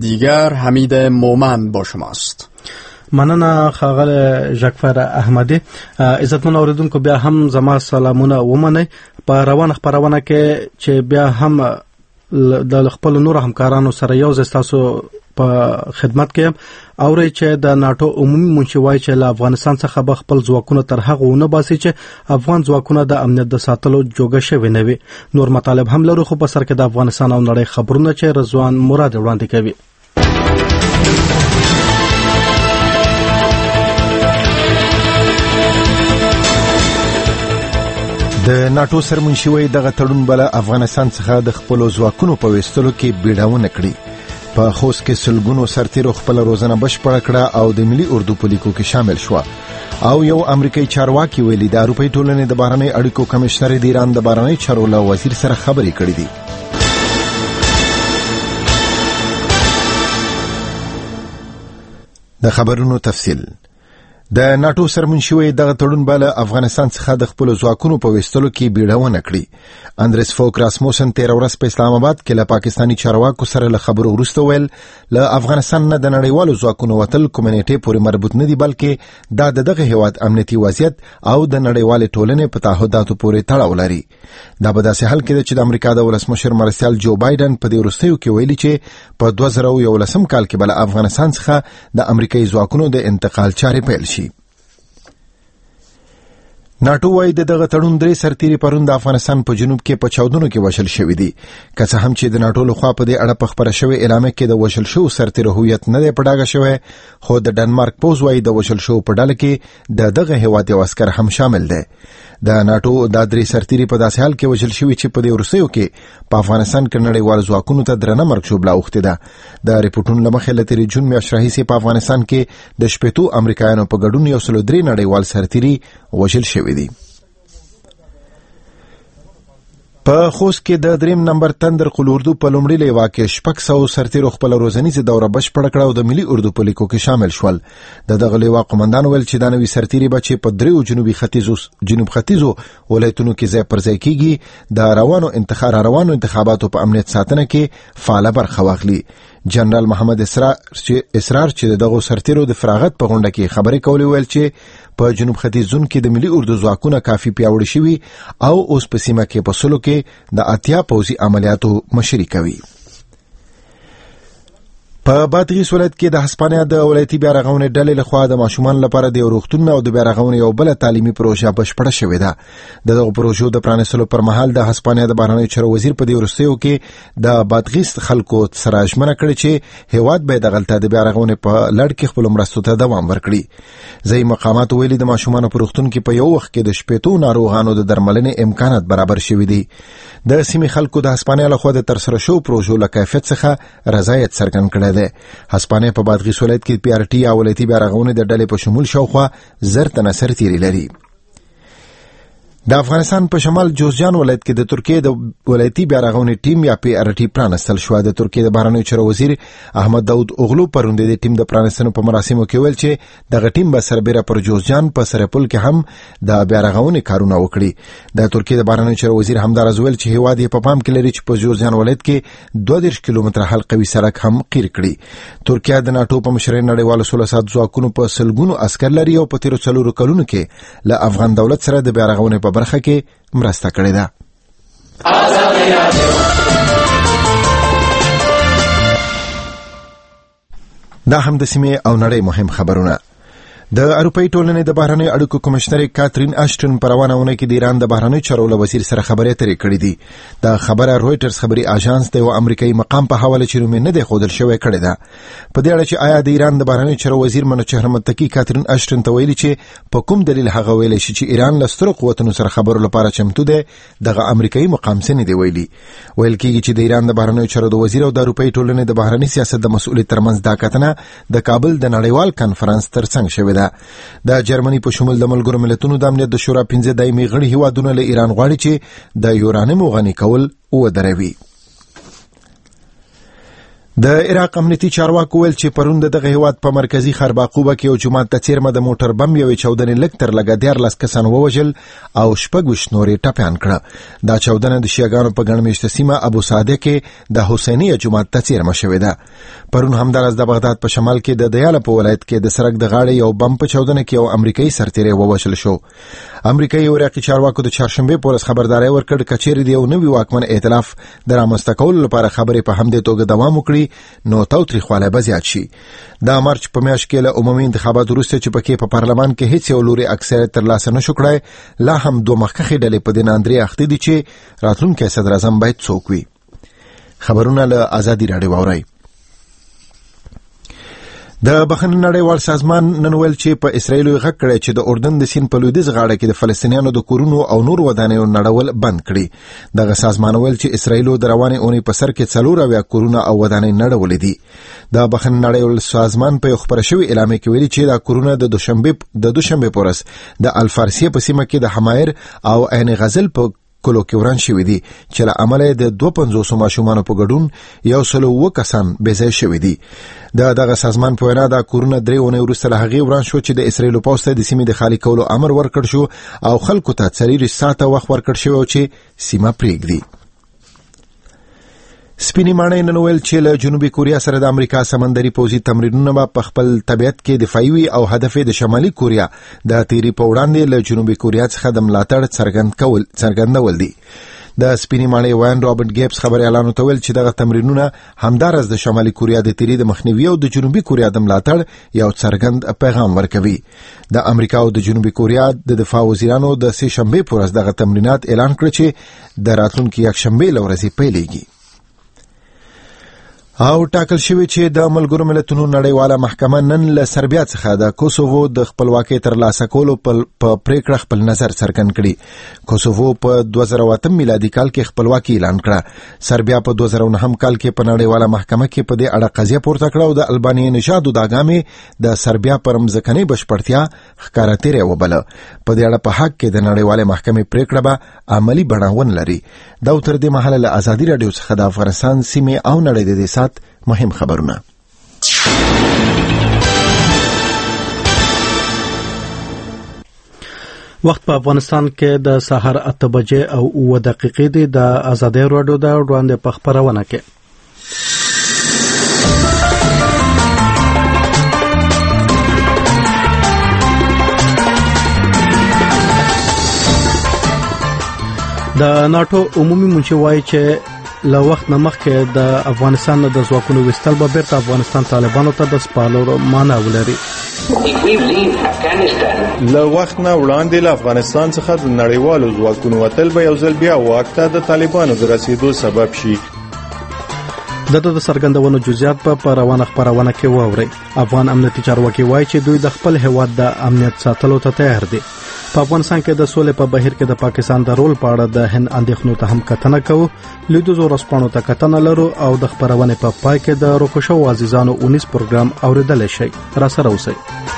دیگر حمید مومن با شماست. مننه ښاغلی ژاکفر احمدي. عزتمن اوریدونکو بیا هم زما سلامونه ومنئ په روانه خپرونه کې چې بیا هم د خپل نور همکارانو سره یو ځای ستاسو په خدمت کې اوري چې د ناتو عمومي منشي وایي چې له افغانستان څخه به خپل ځواکونه تر هغه ونه باسي چې افغان ځواکونه د امنیت د ساتلو جوګه شوي نه وي. نور مطالب هم لرو خو په سر کې د افغانستان او نړۍ خبرونه چې رضوان مراد وړاندې کوي. د ناتو سرمنشي وایي دغه تړون بل افغانستان څخه د خپل ځواکونو په وستلو کې بیړاونه کړي. په خوست کې سلګونو سرتیرو خپل روزنه بشپړه کړه او د ملي اردو په لیکو کې شامل شو. او یو امریکایي چارواکي ویلي د اروپای ټولنې د بهرنی اړیکو کمشنر د ایران د بهرنی چارو له وزیر سره خبرې کړې دي. د خبرونو تفصیل. د ناتو سرمنشي وایي دغه تړون به له افغانستان څخه د خپل ځواکونو په وستلو کې بیړاونه کړي. اندریس فوک راسموسن 13 ورځ په اسلام آباد کې له پاکستاني چارواکو سره له خبرو وروسته ویل له افغانستان نه د نړیوالو ځواکونو وتل کمیونټي پورې مربوط نه دي بلکې دا دغه هیواد امنیتي وضعیت او د نړیوالې ټولنې په تعهداتو پورې تړاو لري. دا به داسې حل کې چې د امریکا د ولسمشر مرستیال جو بایدن په دې وروستیو کې ویلي چې په 2011 کال کې بل افغانستان څخه د امریکایي ځواکونو د انتقال چارې پیل شي. ناتو وایي دغه تړون درې سرتیري پرون د افغانستان په جنوب کې په چاودنو کې وشل شوی دي. که څه هم چې د ناتو لخوا په دې اړه په خبره شوې اعلامیه کې د وشل شو سرتیرو هویت نه دی په ډاګه شوی، خو د ډنمارک پوز وایي د وشل شو په ډله کې دغه هیواد یو عسکر هم شامل دی. د ناتو د درې سرتیري په داسې حال کې وشل شوی چې په دې وروستیو کې په افغانستان کې نړیوال ځواکونو ته درنه مرګ شوبله اوښتې ده. د ریپورټونو له مخې له تېرې جون میاشتې راهیسې په افغانستان کې د 80 امریکایانو په ګډون 103 نړیوال سرتیري وژل شوي دي. په خوست کې د دریم نمبر تندر قل اردو په لومړي لیوا کې 600 سرتیرو خپل روزنیزه دوره بشپړه کړه او د ملي اردو په لیکو کې شامل شول. دغه لیوا قومندان ویل چې د نوي سرتیري بچي په دریو جنوب ختیځو ولایتونو کې ځای پر ځای کیږي د روانو انتخاباتو په امنیت ساتنه کې فعال برخه واخلي. جنرال محمد اسرار چې دغه سرتیرو د فراغت په غونډه کې خبرې کولې ویل چې په جنوب ختیځ زون کې د ملي اردو ځواکونه کافي پیاوړي شوي او اوس په سیمه کې په سلو کې د اتیا پوځي عملیاتو مشري کوي. په بادغیس ولایت کې د هسپانیا د ولایتي بیا رغونې ډلې لخوا د ماشومان لپاره د روغتون او د بیا رغونې یو بل تعلیمي پروژه بشپړه شوې ده. دغه پروژو د پرانیستلو پر مهال د هسپانیا د بهرنیو چارو وزیر په دې وروستیو کې د بادغیس خلکو سره ژمنه کړې چې هیواد به دغلته د بیا رغونې په لړ کې خپل مرستو ته دوام ورکړي. ځای مقامات ویلي د ماشومان په روغتون کې په یو وخت کې د 80 ناروغانو د درملنې امکانات برابر شوي دي. د سیمې خلکو د هسپانیا لخوا د ترسره شو پروژو له کیفیت څخه رضایت څرګند کړی دی. هسپانیا په بادغیس ولایت کې پی آر ټي یا ولایتي بیا رغونې د ډلې په شمول شاوخوا 1000 تنه سرتیري لري. د افغانستان په شمال جوزجان ولایت کې د ترکیه د ولایتي بیا رغونې ټیم یا پی آر ټي پرانستل شو. د ترکیه د بهرنیو چارو وزیر احمد داود اوغلو پرون د ټیم د پرانستنو په مراسمو کې ویل چې دغه ټیم به سربېره پر جوزجان په سرپل کې هم د بیا رغونې کارونه وکړي. د ترکیه د بهرنیو چارو وزیر همدارز ویل چې هیواد یې په پام کې لري چې په جوزجان ولایت کې 22 کیلومتره حلقوي سړک هم قیر کړي. ترکیه د ناتو په مشرۍ نړیوالو سولې سات ځواکونو په سلګونو عسکر لري او په تیرو 4 کلونو کې له افغان دولت سره د بیا رغونې په برخه کې مرسته کړې ده. دا هم د سیمې او نړۍ مهم خبرونه. د اروپای ټولنې د بهرنی اړیکو کمشنر کاترین اشټن په روانه اونۍ کې د ایران د بهرنی چارو وزیر سره خبرې اترې کړې دي. دا خبره رويټرز خبري اژانس د یو امریکایي مقام په حواله چې رومي نه دی خودل شوی کړی ده. په دې اړه چې آیا د ایران د بهرنی چارو وزیر منوچهر متکی کاترین اشټن ته ویلي چې په کوم دلیل هغه ویلي چې ایران له سترو قوتونو سره خبرو لپاره چمتو دی، دغه امریکایي مقام څنګه دی ویلي. ویل کېږي چې د ایران د بهرنی چارو د وزیر او د اروپای ټولنې د بهرنی سیاست د مسؤلیت ترمنځ دا کتنه د کابل د نړیوال کانفرنس ترڅنګ شوې ده. د جرمني په شمول د ملګرو ملتونو د امنیت د شورا 15 دایمي غړي هیوادونه له ایران غواړي چې د یورانیم غني کول ودروي. د عراق امنیتي چارواکو ویل چې پرون دغه هیواد په مرکزی خرباقوبه کې یو جماعت ته څیرمه د موټر بم یوې چاودنې لږ تر لږه 14 کسان ووژل او 26 نورې ټپیان کړه. دا چاودنه د شیعاګانو په ګڼمېشته سیمه ابو سعده کې د حسینیه جماعت ته څیرمه شوې ده. پرون همداراز د بغداد په شمال کې د دیاله په ولایت کې د سړک د غاړې یو بم په چاودنه کې یو امریکایي سرتیری ووژل شو. امریکایي او عراقي چارواکو د چهارشنبه په ورځ خبرداري ورکړه چې چیرې د یو نوي واکمن ائتلاف د رامنځته کولو لپاره خبرې په همدې توګه دوام وکړي نو تاوتریخوالی به زیات شي. دا مارچ په میاشت کې له عمومي انتخاباتو وروسته چې پکې په پارلمان کې هیڅ یو لوري اکثریت ترلاسه نشو کړی، لا هم دوه مخکښې ډلې په دې ناندرې اخته دي چې راتلونکی صدر اعظم باید څوک وي. خبرونه له ازادي راډیو واورئ. د بخښنې نړیوال سازمان نن ویل چې په اسرایل یې غږ کړی چې د اردن د سیند په لویدیځ غاړه کې د فلسطینیانو د کورونو او نور ودانیو نړول بند کړي. دغه سازمان ویل چې اسرایل د روانې اونۍ په سر کې 4 کورونه او ودانۍ نړولې دي. د بخښنې نړیوال سازمان په خبره شوی اعلامیه کې ویلي چې دا کورونه د دوشنبه په ورځ د الفارسیه په سیمه کې د حمایر او عین غزل په کلو کې وران شوی دي چې له امله د 250 ماشومانو په ګډون 100 کسان بېځای شوی دي. دغه سازمان په وینا دا کورونه 3 اونۍ وروسته له هغې وران شو چې د اسرایل پوځ ته د سیمې د خالي کولو امر ورکړ شو او خلکو ته 4 ساعته وخت ورکړ شو چې سیمه پرېږدي. سپینې ماڼۍ نن ویل چې له جنوبي کوریا سره د امریکا سمندري پوځي تمرینونه په خپل طبیعت کې دفاعي وي او هدف د شمالي کوریا د تیری په وړاندې له جنوبي کوریا څخه د ملاتړ څرګندول دي. د سپینې ماڼۍ وایان رابرټ ګیبس خبريالانو ته ویل چې دغه تمرینونه همدارس د شمالي کوریا د تیری د مخنیوي او د جنوبي کوریا د ملاتړ یو څرګند پیغام ورکوي. د امریکا او د جنوبي کوریا د دفاع وزیرانو د سه شنبه پر ورځ دغه تمرینات اعلان کړ چې د راتلونکي یک شنبه لورځي پیلېږي. او ټاکل شوی چې د ملګرو ملتونو نړیواله محکمه نن له سربیا څخه د کوسوو د خپلواکۍ ترلاسه کولو په پریکړه خپل نظر څرګند کړي. کوسوو په 2008 میلادي کال کې خپلواکي اعلان کړه. سربیا په 2009 کال کې په نړیواله محکمه کې په دې اړه قضیه پورته کړه او د البانیا نژادو د اګامې د سربیا پر مځکنۍ بشپړتیا ښکاره تیری وبله. په دې اړه په حق کې د نړیواله محکمې پریکړه به عملی بڼه ونه لري. دا تر دې مهاله له ازادي راډیو څخه د افغانستان سیمې او نړۍ د دې مهم خبرونه. وخت په افغانستان کې د سحر 8 بجې او 9 دقیقې دی. د ازادي راډیو د وړاندې په خبرونه کې د ناتو عمومي منشي وایي چې له وخت نه مخکې د افغانستان د ځواکونو وستل به بیرته افغانستان طالبانو ته د سپارلو معنا ولري. له وخت نه وړاندې له افغانستان څخه د نړیوالو ځواکونو وتل به یو ځل بیا واک ته د طالبانو د رسیدو سبب شي. د څرګندونو جزئیات په روانه خبرونه کې واوري. افغان امنیتي چارواکي وایي چې دوی د خپل هیواد د امنیت ساتلو ته تیار دي. په افغانستان کې د سولې په بهیر کې د پاکستان د رول په اړه د هند اندېښنو ته هم کتنه کوو. لیدو رسپانو ته کتنه لرو او د خبرونه په پای کې د روکوشو عزیزانو 19 پروګرام اوریدل شي. را سره اوسئ.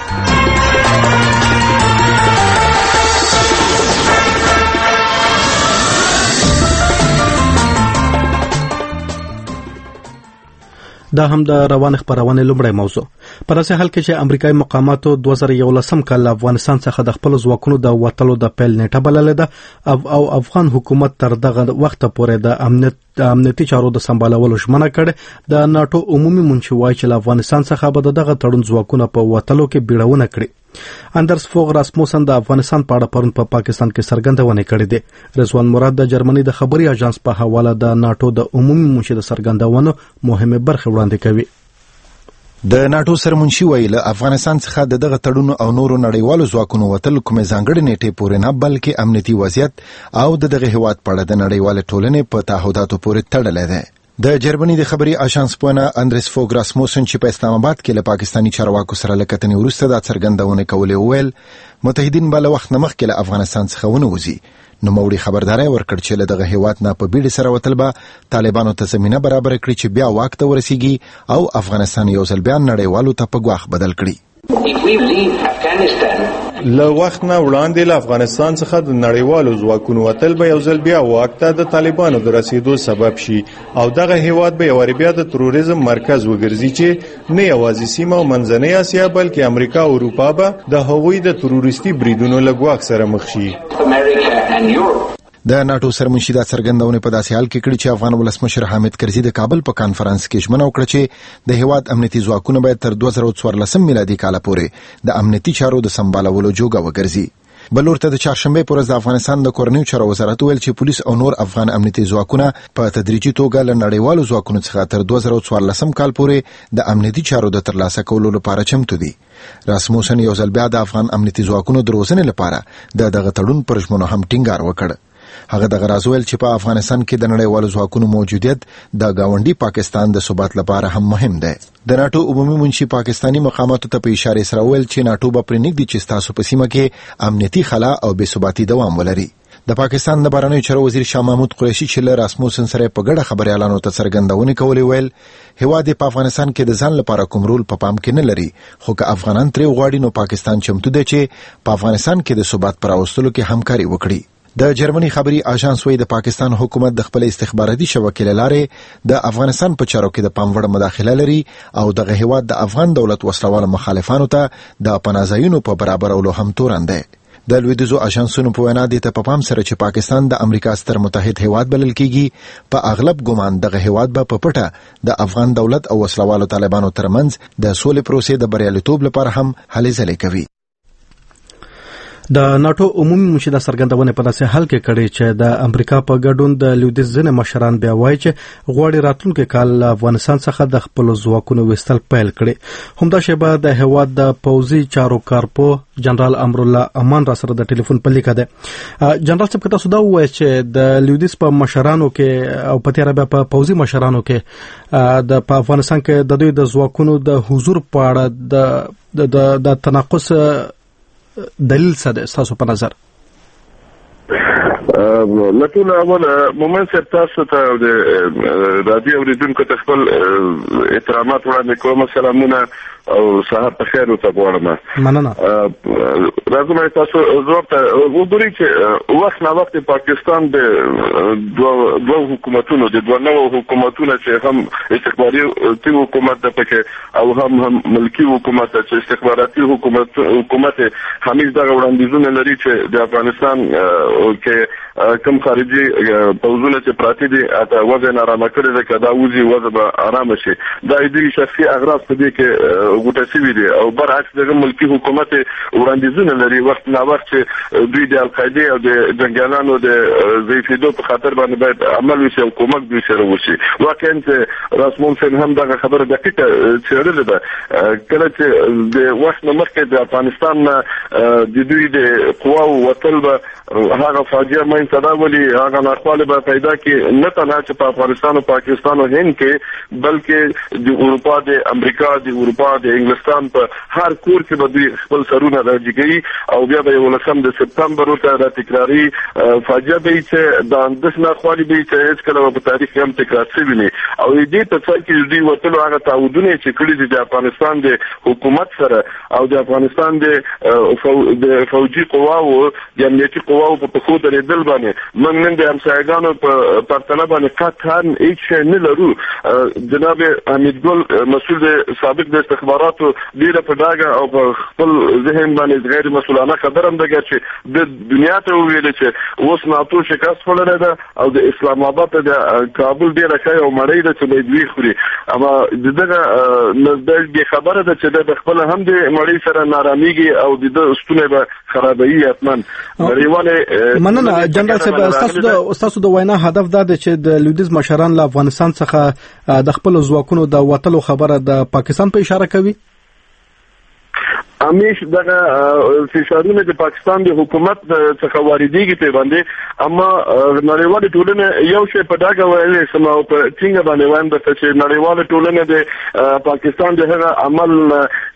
دا هم د روان خبرونه لومړی موضوع. په داسې حال کې چې امریکایي مقاماتو 2011 کال افغانستان څخه د خپل ځواکونو د وټلو د پیل نیټه بللې ده او افغان حکومت تر دغه وخت پورې د امنیتي چارو د سمبالولو ژمنه کړې. د ناتو عمومي منشي وایي چې افغانستان څخه به دغه تړون ځواکونه په وټلو کې بیړونه کړي. اندرس فوغ راسموسن د افغانستان په اړه پرون په پاکستان کې څرګندونه کړې ده. رضوان مراد د جرمني د خبري اژانس په حواله د ناتو د عمومي منشي د څرګندونو مهمه برخه وړاندې کوي. د ناتو سرمنشي ویل افغانستان څخه دغه تړون او نورو نړیوالو ځواکونو وتل کومه ځانګړې نیټه پورې نه بلکې امنیتي وضعیت او دغه هیواد په اړه د نړیوال ټولنې په تعهداتو پورې تړلې ده. د جرمني د خبري اژانس پونا اندرس فوغ راسموسن چې په اسلام آباد کې له پاکستانی چارواکو سره لکتنې وروسته د څرګندونه کولې ویل متحدین بل وخت نه مخکې له افغانستان څخه ونوځي. نو موري خبرداري ورکړ چې له دغه هیواد نه په بیړه سره وتل به طالبانو ته زمينه برابر کړي چې بیا واک ته ورسیږي او افغانستان یو ځل بیا نړیوالو ته په ګواښ بدل کړي. له وخت نه وړاندې له افغانستان څخه د نړیوالو ځواکونو وتل به یو ځل بیا واک ته د طالبانو د رسیدو سبب شي او دغه هیواد به یو بیا د تروریزم مرکز وګرځي چې نه یوازې سیمه او منځنۍ اسیا بلکې امریکا او اروپا به د هغوی د تروریستي بریدونو له ګواښ سره مخ شي. د ناتو سرمنشي دا څرګندونه په داسې حال کې کړي چې افغان ولسمشر حامد کرزي د کابل په کانفرنس کې ژمنه وکړه چې د هیواد امنیتي ځواکونه باید تر 2014 میلادي کال پورې د امنیتي چارو د سمبالولو جوګه وګرځي. بلور ته د چهارشنبه پر ورځ د افغانستان د کورنیو چارو وزارت ویل چې پولیس او نور افغان امنیتي ځواکونه په تدریجي توګه له نړیوالو ځواکونو څخه تر 2014 کال پورې د امنیتي چارو د ترلاسه کولو لپاره چمتو دي. راسموسن یو ځل بیا د افغان امنیتي ځواکونو د روزنې لپاره دغه تړون پر ژمنو هم ټینګار وکړ. هغه د غراز ویل چې په افغانستان کې د نړیوالو ځواکونو موجودیت د گاونډي پاکستان د ثبات لپاره هم مهم دی. د ناتو عمومي منشي پاکستانی مقاماتو ته په اشاره سره ویل چې ناتو به پرېنږدي چې تاسو په سیمه کې امنیتي خلا او بې ثباتي دوام ولري. د پاکستان د بهرنیو چارو وزیر شاه محمود قریشي چې له راسموسن سره په ګډه خبريالانو ته څرګندونه کولې ویل هیواد په افغانستان کې د ځان لپاره کوم رول په پام کې نه لري خو که افغانان ترې غواړي نو پاکستان چمتو دی چې په افغانستان کې د ثبات پر راوستلو کې همکاري وکړي. د جرمني خبري اژانس وایي د پاکستان حکومت د خپل استخباراتي شبکې لارې د افغانستان په چارو کې د پام وړ مداخله لري او دغه هیواد د افغان دولت وسلوال مخالفانو ته د پناهځایونو په برابرولو هم تورن دی. د لویدیځو اژانسونو په وینا دي ته په پام سره چې پاکستان د امریکا ستر متحد هیواد بلل کیږي په اغلب ګمان دغه هیواد به په پټه د افغان دولت او وسلوالو طالبانو ترمنځ د سولې پروسې د بریالیتوب لپاره هم هلې ځلې کوي. د ناتو عمومي منشي د څرګندونه په داسې حال کې کړي چې د امریکا په ګډون د لویدیځ ځینې مشران بیا وایي چې غواړي راتلونکي کال افغانستان څخه د خپل ځواکونو وستل پیل کړي. همدا شیبه د هیواد د پوځي چارو کارپو جنرال امرالله امان را سره د ټلیفون په لیکه ده. جنرال صاحب تاسو دا وایي چې د لویدیځ په مشرانو کې او په تیر بیا په پوځي مشرانو کې د افغانستان کې د دوی د ځواکونو د حضور په اړه د تناقض دلیل څه دی تاسو په نظر؟ لکه اول مومن صاحب تاسو ته د رادیو اوریدونکو ته خپل احترامات وړاندې کوم. سلامونه او سهار په خیر او ته غواړم. مننه. راځم تاسو زور ته وګورئ چې وخت نا وخت پاکستان د دوه حکومتونو د دوه نوو حکومتونو چې هم استخباراتي حکومت د پکې او هم ملکی حکومت چې استخباراتي حکومت همیش دغه وړاندیزونه لري چې د افغانستان کې کوم خارجي پوځونه چې پراته دي اته وزن آرامه کړی دی کدا وزي وزن آرامه شي. دا د شخصي اغراض په دې کې غوټه شوی دي او برعکس دغه ملکی حکومت وړاندیزونه لري وخت نا وخت چې دوی د القاعده او د جنگیالانو د ضعیفیدو په خاطر باندې باید عمل وشي او کومک دوی سره وشي. واقعا چې راسموسن هم دغه خبره دقیقه څېړلې ده. کله چې د وخت مخکې د افغانستان د دوی د قواو وتل به هغه فاجعه مې تداولي هغه ناخواله به پیدا کې نه تنها چې په افغانستان او پاکستان او هند کې بلکې د اروپا د امریکا د اروپا د انګلستان په هر کور کې به دوی خپل سرونه راځي او بیا به 19 د سپتمبر ته را تکراری فاجعه به چې د اندس ناخواله به چې هیڅ کله په تاریخ کې هم تکرار شوی نه او دې په څیر کې دوی وتلو هغه تعهدونه چې کړی دي د افغانستان د حکومت سره او د افغانستان د فوجي قواو د امنیتي قواو په خو درېدل باندې من نن د همسایګانو په پرتله باندې قطعاً هیڅ شی نه لرو. جناب حمید ګل مسؤل د سابق د استخباراتو ډیره په ډاګه او په خپل ذهن باندې غیر مسؤلانه خبره هم ده چې د دنیا ته ویل چې اوس ناتو شکست وړاندې ده او د اسلام آباد د کابل ډیره ښه او مړی ده چې دوی خوري. اما دغه د خبره ده چې د خپل هم د مړی سره نارامیږي او د ستونه به خرابوي اتمن غریوانه. مننه جنرال صاحب تاسو د وینا هدف دا دی چې د لویدیځ مشران له افغانستان څخه د خپل ځواکونو د وټلو خبره د پاکستان په اشاره کوي. همیش دغه فشارونه د پاکستان د حکومت څخه واردېږي په باندې اما نړیوال ټولنه یو شی په داګه ویلې سم او په څنګه باندې وایي چې نړیوال ټولنه د پاکستان د هغه عمل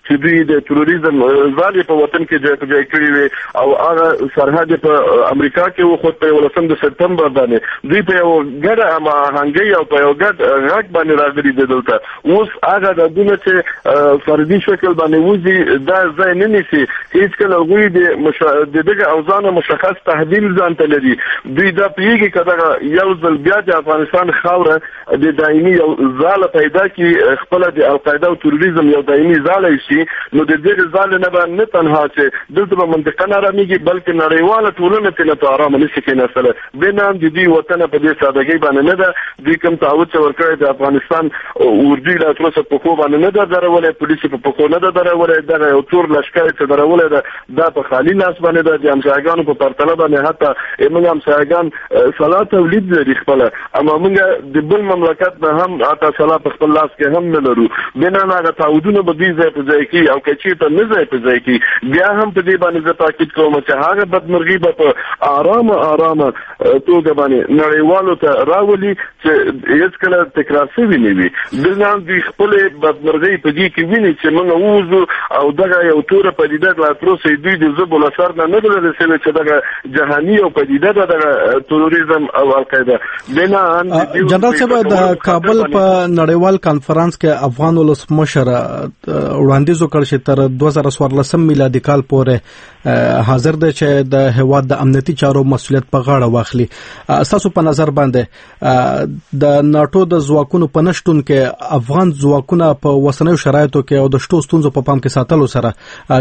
چې دوی د تروریزم ځالې په وطن کې ځای کړی وي او هغه سرحد په امریکا کې و خو په 18 د سپتمبر باندې دوی په یو ګډه هماهنګي او په یو ګډ غږ باندې راغلي دي دلته اوس هغه د دونه چې فردي شکل باندې وځي دا ځای نه نیسي هیڅ کله غوي د دغه اوزان مشخص تحلیل ځان ته لري دوی دا پیږي کړه یو ځل بیا د افغانستان خاوره د دایمي یو ځاله پیدا کی خپل د القاعده او تروریزم یو دایمي ځاله شي نو د دې ځاله نه تنها چې دلته په منطقه نه راميږي بلکې نړیواله ټولنه ته آرام نشي کېناستله بنام د دې وطن په دې سادهګۍ باندې نه ده دوی کوم تعهد چې ورکړی د افغانستان اردوی لا تر اوسه په خو باندې نه ده درولې پولیس په خو نه ده درولې دا یو تور لشکره چې درولې ده دا په خالي لاس باندې ده د امسایګانو په پرتله باندې حتی موږ امسایګان صلاح تولید لري خپل اما موږ د بل مملکت نه هم حتی صلاح په خپل لاس کې هم نه لرو بنام هغه تعهدونه به دې ځای په ځای کې او کچې ته نه ځای په ځای کې بیا هم په دې باندې زه تاکید کوم چې هغه بدمرغي به په آرامه توګه باندې نړیوالو ته راولي چې هیڅ کله تکرار شوی نه وي بلنام دوی خپل بدمرغي په دې کې ویني چې موږ ووزو او دغه یو تور پدیده لا تر اوسه دوی د زبول اثر نه نه رسېږي چې دغه جهاني او پدیده د تروریزم او القاعده بنان جنرال صاحب د کابل په نړیوال کانفرنس کې افغان ولسمشر وړاندیز وکړ چې تر 2014 میلادي کال پورې حاضر دی چې د هیواد د امنیتي چارو مسؤلیت په غاړه واخلي تاسو په نظر باندې د ناتو د ځواکونو په نشټون کې افغان ځواکونه په وسنیو شرایطو کې او د شتو ستونزو په پام کې ساتلو سره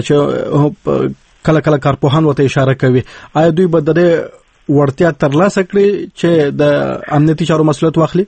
چې کله کله کارپوهان وته اشاره کوي آیا دوی به د وړتیا ترلاسه کړي چې د امنیتي چارو مسؤلیت واخلي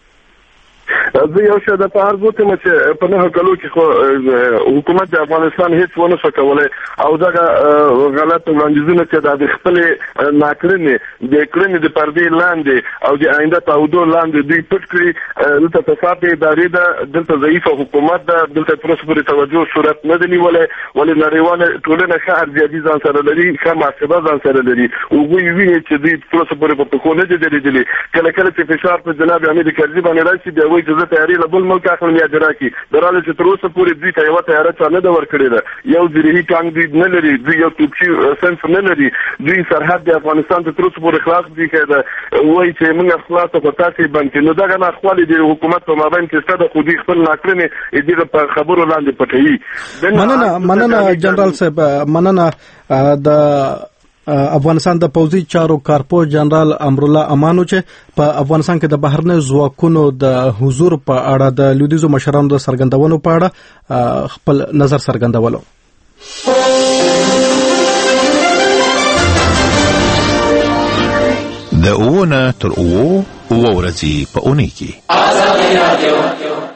زه یو څه د پارځو ته چې په نه کلو کې خو حکومت د افغانستان هیڅ ونه شکولای او دا غلط وړاندیزونه چې د خپل ناکړنې د کړنې د پردې لاندې او د آینده تعهدو لاندې دوی پټ کړی دلته تصاپې ادارې ده دلته ضعیفه حکومت ده دلته تر اوسه پورې توجه صورت نه دی نیولای ولې نړیواله ټولنه ښه ارزیابي ځان سره لري ښه محاسبه ځان سره لري هغوی ویني چې دوی تر اوسه پورې په پښو نه دي درېدلي کله کله چې فشار په جناب حمید کرزي باندې راشي بیا وایي چې زه تیاري له بل ملک اخلم یا جراکي دراله چې تر اوسه پورې دوی ته یوه تیاره چا نه ده ورکړې ده یو زرهي ټانک دوی نه لري دوی یو توپچي سنس نه لري دوی سرحد د افغانستان ته تر اوسه پورې خلاص دي که وایي چې موږ خلاصه په تاسې بند کړي نو دغه ناخوالې د حکومت په مابین کې شته ده خو دوی خپل ناکړنې دغه په خبرو لاندې پټوي مننه جنرال صاحب مننه د افغانستان د پوځي چارو کارپو جنرال امرالله امانو چې په افغانستان کې د بهرنی ځواکونو د حضور په اړه د لویدیځو مشرانو د څرګندونو په اړه خپل نظر څرګندولو د اوونه تر اوو ورځې په اونۍ کې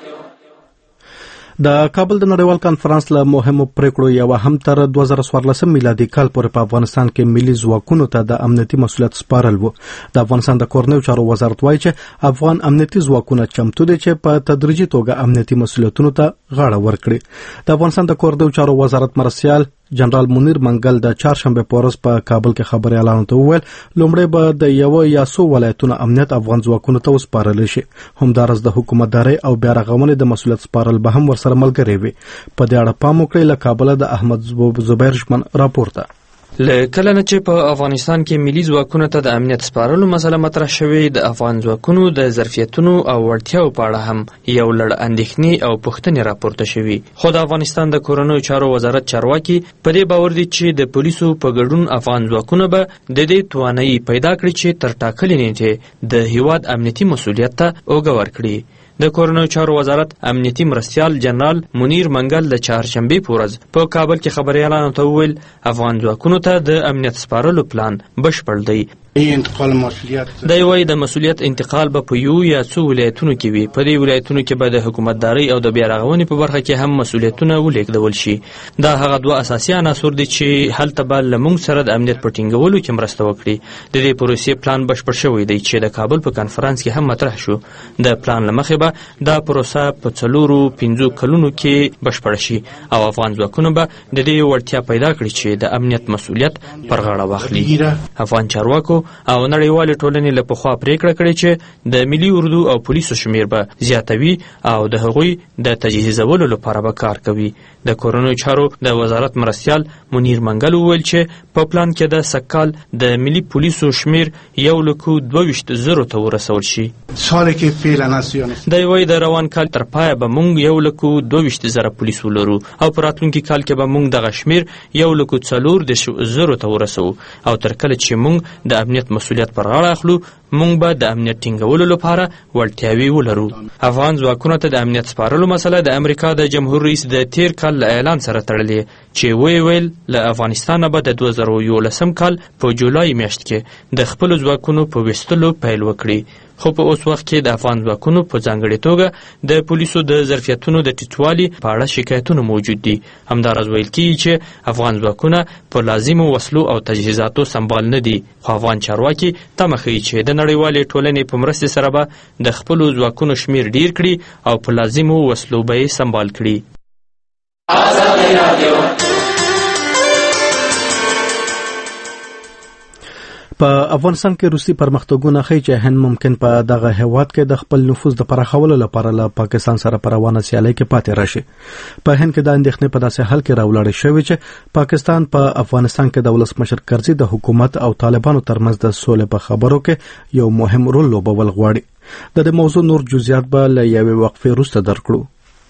د کابل د نړیوال کانفرنس له مهمو پریکړو یو هم تر 2014 میلادي کال پورې په افغانستان کې ملي ځواکونو ته د امنیتي مسؤلیت سپارل وو د افغانستان د کورنیو چارو وزارت وایي چې افغان امنیتي ځواکونه چمتو دي چې په تدریجي توګه امنیتي مسؤلیتونو ته غاړه ورکړي د افغانستان د کورنیو چارو وزارت مرسیال جنرال منیر منګل د چهارشنبه په ورځ په کابل کې خبري اعلان ته وویل لومړی به د یو یا څو ولایتونو امنیت افغان ځواکونو ته وسپارل شي همدارس د حکومتداري او بیا رغونې د مسؤلیت سپارل به هم ورسره ملګری وي په دې اړه پام وکړئ له کابل د احمد زبیر شمن راپورته کله نه چې په افغانستان کې ملي ځواکونو ته د امنیت سپارلو مسله مطرح شوې د افغان ځواکونو د ظرفیتونو او وړتیاو په اړه هم یو لړ اندېښنې او پوښتنې راپورته شوې خو د افغانستان د کورنیو چارو وزارت چارواکي په دې باور دي چې د پولیسو په ګډون افغان ځواکونه به د دې توانایي پیدا کړي چې تر ټاکلې نیټې د هیواد امنیتي مسؤلیت ته اوږه ورکړي د کورنیو چارو وزارت امنیتي مرستیال جنرال منیر منګل د چهارشنبې په ورځ په کابل کې خبري اعلان ته وویل افغان ځواکونو ته د امنیت سپارلو پلان بشپړ دی انتقال مسؤلیت دا یوه د مسؤلیت انتقال به په یو یا څو ولایتونو کې وي په دې ولایتونو کې به د حکومتداري او د بیا رغونې په برخه کې هم مسؤلیتونه ولیږدول شي دا هغه دوه اساسي عناصر دي چې هلته به له موږ سره د امنیت په ټینګولو کې مرسته وکړي د دې پروسې پلان بشپړ شوی دی چې د کابل په کانفرنس کې هم مطرح شو د پلان له مخې به دا پروسه په 4-5 کلونو کې بشپړ شي او افغان ځواکونه به د دې وړتیا پیدا کړي چې د امنیت مسؤلیت پر غاړه واخلي افغان چارواکو او نړیوالې ټولنې له پخوا پریکړه کړې چې د ملي اردو او پولیسو شمیر به زیاتوي او د هغوی د تجهیزولو لپاره به کار کوي. د کورنیو چارو د وزارت مرستیال منیر منګل وویل چې په پلان کې د سږکال د ملي پولیسو شمیر 1,22,000 ته ورسول شي. دی وایي د روان کال تر پایه به موږ 1,22,000 پولیس ولرو او په راتلونکي کال کې به موږ دغه شمیر 1,40,000 ته ورسوو او تر کله چې موږ د امنیت مسؤلیت پر غاړه اخلو موږ به د امنیت ټینګولو لپاره وړتیاوې ولرو. افغان ځواکونو ته د امنیت سپارلو مسله د امریکا د جمهور رئیس د تیر کال له اعلان سره تړلې چې ویل له افغانستانه به د 2011 کال په جولای میاشت کې د خپلو ځواکونو په ویستلو پیل وکړي. خو په اوس وخت کې د افغان ځواکونو په ځانګړې توګه د پولیسو د ظرفیتونو د ټیټوالي په اړه شکایتونه موجود دي. همداراز ویل کېږي چې افغان ځواکونه په لازمو وسلو او تجهیزاتو سمبال نه دي. خو افغان چارواکي تمه ښیي چې د نړیوالې ټولنې په مرستې سره به د خپلو ځواکونو شمیر ډیر کړي او په لازمو وسلو به یې سمبال کړي. په افغانستان کې روسي پرمختګونه ښیي چې هند ممکن په دغه هیواد کې د خپل نفوذ د پراخولو لپاره له پاکستان سره په روانه سیالۍ کې پاتې راشي. په هند کې د اندېښنې په داسې حال کې راولاړې شوې چې پاکستان په افغانستان کې د ولسمشر کرزي د حکومت او طالبانو ترمنځ د سولې په خبرو کې یو مهم رول لوبول غواړي. د دې موضوع نور جزئیات به له یوې وقفې وروسته درکړو.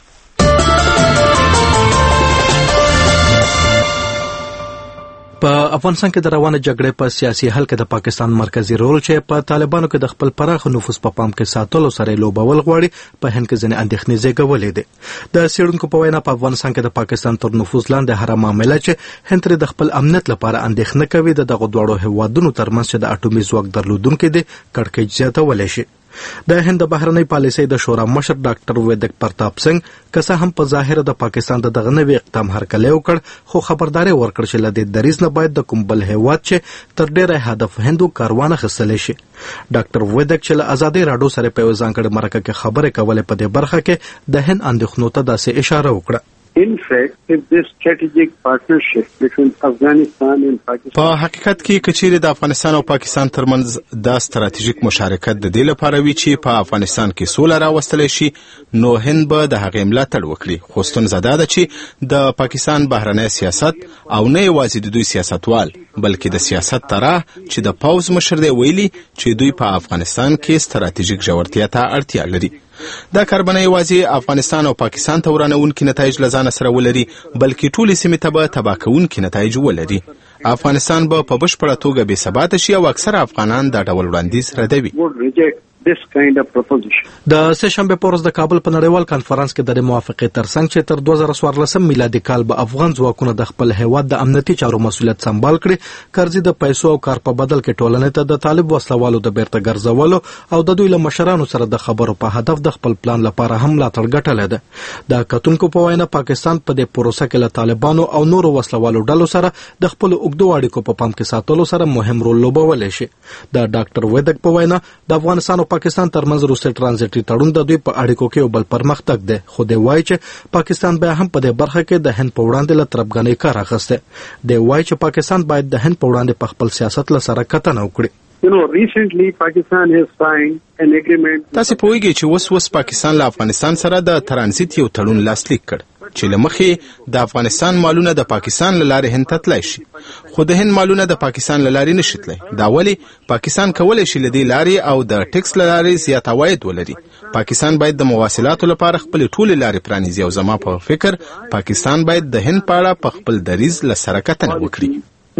په افغانستان کې د روانه جګړې په سیاسي حل کې د پاکستان مرکزی رول چې په طالبانو کې د خپل پراخ نفوذ په پام کې ساتلو سره لوبول غواړي په هند کې ځینې اندېښنې زیږولې دي. د څېړونکو په وینا په افغانستان کې د پاکستان تر نفوذ لاندې هر معامله چې هند د خپل امنیت لپاره اندېښنه کوي د دغه دواړو هیوادونو ترمنځ چې د اټومي ځواک درلودونکي دي کړکېچ زیاتولی شي. د هند د بهرنۍ پالیسۍ د شورا مشر ډاکټر ویدک پرتاپ سنگ که څه هم په ظاهر د پاکستان د دغه نوي اقدام هرکلی وکړ خو خبرداري ورکړ چې له دې دریځ نه باید د کوم بل هیواد چې تر ډیره هدف هندو کاروان اخیستلی شي. ډاکټر ویدک چې له ازادۍ راډیو سره په یوه ځانګړې مرکه کې خبرې کولې په دې برخه کې د هند اندېښنو ته داسې اشاره وکړه. In fact, if this strategic partnership between Afghanistan and Pakistan په حقیقت کې کچېرې د افغانستان او پاکستان ترمنځ دا ستراتیژیک مشارکت د دې لپاره وي چې په افغانستان کې سوله راوستلی شي نو هند به د هغې ملاتړ وکړي. خو ستونزه دا ده چې د پاکستان بهرنی سیاست او نه یوازې د دوی سیاستوال بلکې د سیاست طرح چې د پوځ مشر دی ویلي چې دوی په افغانستان کې ستراتیژیک ژورتیا ته اړتیا لري. دا کار به نه یوازې افغانستان او پاکستان ته ورانوونکي نتایج له ځانه سره ولري بلکې ټولې سیمې ته به تباه کوونکي نتایج ولري. افغانستان به په بشپړه توګه بې ثباته شي او اکثره افغانان دا ډول وړاندیز ردوي. this kind of proposition. د سهشنبه په ورځ د کابل په نړیوال کانفرنس کې د موافقې ترڅنګ چې تر 2014 میلادي کال به افغان ځواکونه د خپل هیواد د امنیتي چارو مسؤلیت سمبال کړي کرزي د پیسو او کار په بدل کې ټولنې ته د طالب وسلوالو د بیرته ګرځولو او د دوی له مشرانو سره د خبرو په هدف د خپل پلان لپاره هم ملاتړ ګټلې ده. د کتونکو په وینا پاکستان په دې پروسه کې له طالبانو او نورو وسلوالو ډلو سره د خپل اوږدو اړیکو په پام کې ساتلو سره مهم رول لوبولی شي. د ډاکټر ویدک په وینا د افغانستان او پاکستان ترمنځ روسي ترانزیټي تړون د دوی په اړیکو کې یو بل پرمختګ دی خو دی وایي چې پاکستان بیا هم په دې برخه کې د هند په وړاندې له طرفګنۍ کار اخیستی. دی وایي چې پاکستان باید د هند په وړاندې په خپل سیاست له سره کتنه وکړي. Recently Pakistan has signed an agreement. تاسو پوهیږئ چې اوس پاکستان له افغانستان سره د ترانزیت یو تړون لاسلیک کړ چې له مخې د افغانستان مالونه د پاکستان له لارې هند ته تللی شي خو د هند مالونه د پاکستان له لارې نشي تللی. دا ولې پاکستان کولی شي له دې لارې او د ټکس له لارې زیات عواید ولري. پاکستان باید د مواصلاتو لپاره خپل ټولې لارې پرانیزي او زما په فکر پاکستان باید د هند په اړه په خپل دریځ له سره کتنه وکړي.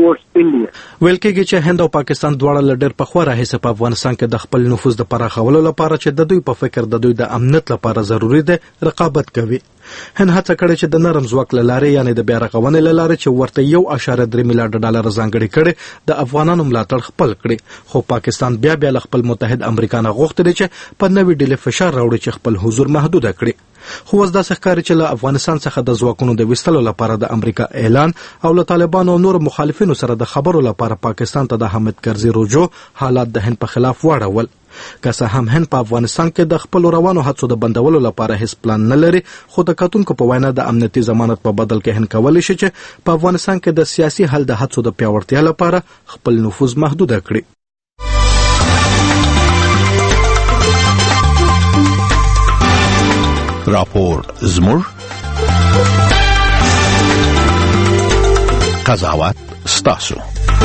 ویل کېږي چې هند او پاکستان دواړه له ډېر پخوا راهیسې په افغانستان کې د خپل نفوذ د پراخولو لپاره چې د دوی په فکر د دوی د امنیت لپاره ضروري دی رقابت کوي. هند هڅه کړې چې د نرم ځواک له لارې یعنې د بیا رغونې له لارې چې ورته 1.3 میلیارډ ډالر ځانګړي کړي د افغانانو ملاتړ خپل کړي خو پاکستان بیا له خپل متحد امریکا نه غوښتي دی چې په نوې ډلې فشار راوړي چې خپل حضور محدود کړي. خو اوس داسې ښکاري چې له افغانستان څخه د ځواکونو د ویستلو لپاره د امریکا اعلان او له طالبانو او نورو مخالفینو سره د خبرو لپاره پاکستان ته د حامد کرزي رجوع حالات د هند په خلاف واړول. که څه هم هند په افغانستان کې د خپل روانو هڅو د بندولو لپاره هیڅ پلان نه لري خو د کتونکو په وینا د امنیتي ضمانت په بدل کې هند کولی شي چې په افغانستان کې د سیاسي حل د هڅو د پیاوړتیا لپاره خپل نفوذ محدود کړي. راپور زموږ، قضاوت ستاسو.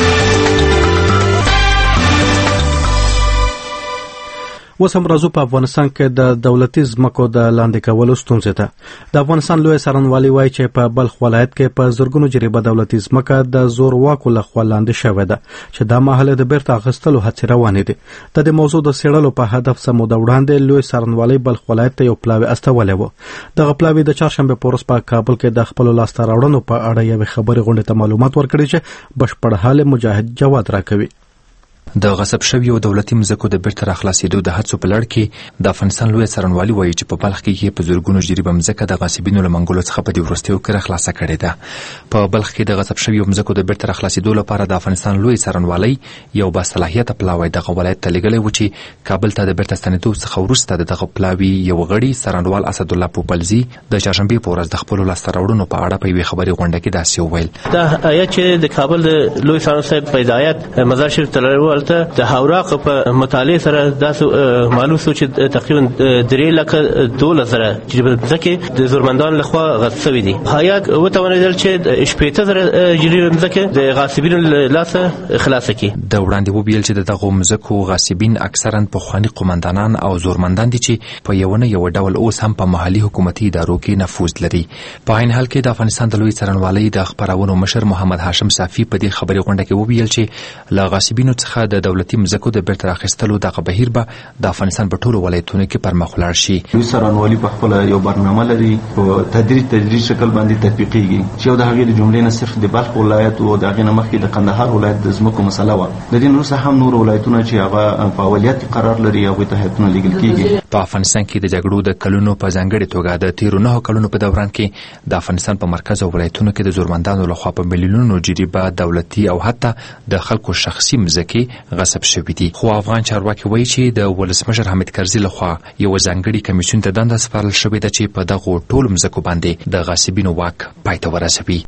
اوس هم راځو په افغانستان کې د دولتي ځمکو د لاندې کولو ستونزې ته. د افغانستان لوی څارنوالي وایي چې په بلخ ولایت کې په زرګونو جریبه دولتي ځمکه د زورواکو لخوا لاندې شوې ده چې دا مهال د بیرته اخیستلو هڅې روانې دي. د دې موضوع د څېړلو په هدف څه موده وړاندې لوی څارنوالي بلخ ولایت ته یو پلاوی استولی و. دغه پلاوی د چهارشنبې په ورځ په کابل کې د خپلو لاسته راوړنو په اړه یوې خبرې غونډې ته معلومات ورکړي چې بشپړ حال مجاهد جواد راکوي. د غصب شویو دولتي مځکو د بیرته راخلاصېدو د هڅو په لړ کې د افغانستان لوی څارنوالي وایي چې په بلخ کې په زرګونو جریبه مځکه د غاصبینو له منګولو څخه په دې وروستیو کې راخلاصه کړې ده. په بلخ کې د غصب شویو مځکو د بیرته راخلاصېدو لپاره د افغانستان لوی څارنوالي یو باصلاحیته پلاوی دغه ولایت ته لېږلی و چې کابل ته د بیرته ستنېدو څخه وروسته د دغه پلاوي یو غړي څارنوال اسدالله پوپلزي د چهارشنبې په ورځ د خپلو لاسته راوړنو په اړه په یوې خبري غونډه کې داسې وویل: دا آیت چې د کابل د لوی څارنوال صاحب په هدایت مزار شریف ته ورته د هاوراق په مطالعه سره داسې معلوم شو چې تقریبا 3,12,000 جریبه ځمکې د زورمندانو لخوا غصب شوي دي. هیات وتوانېدل چې 18,000 جریبه ځمکې د غاصبینو له لاسه خلاصه کړي. د وړاندې وویل چې دغه ځمکو غاصبین اکثرا پخواني قومندانان او زورمندان دي چې په یو نه یو ډول اوس هم په محلي حکومتي ادارو کې نفوذ لري. په عین حال کې د افغانستان د لوی څارنوالۍ د خبرونو مشر محمد هاشم صافي په دې خبري غونډه کې وویل چې له غاصبینو څخه د دولتي مځکو د بیرته راخیستلو دغه بهیر به د افغانستان په ټولو ولایتونو کې پر مخ ولاړ شي. لوی څارنوالي په خپل یو برنامه لري په تدریج شکل باندې تطبیقیږي چې یو د هغې د جملې نه صرف د بلخ ولایت او د هغې نه مخکې د قندهار ولایت د ځمکو مسله وه. د دې وروسته هم نور ولایتونه چې هغه په اولویت قرار لري هغوی ته هیاتونه لیږل کیږي. په افغانستان کې د جګړو د کلونو په ځانګړې توګه د تیرو 9 کلونو په دوران کې د افغانستان په مرکز او ولایتونو کې د زورمندانو لخوا په میلیونونو جریبه دولتي او حتی د خلکو شخصي مځکې غصب شوي دي. خو افغان چارواکي وایي چې د ولسمشر حامد کرزي لخوا یو ځانګړي کمیسیون ته دنده سپارل شوې ده چې په دغو ټولو مځکو باندې د غاصبینو واک پای ته ورسوي.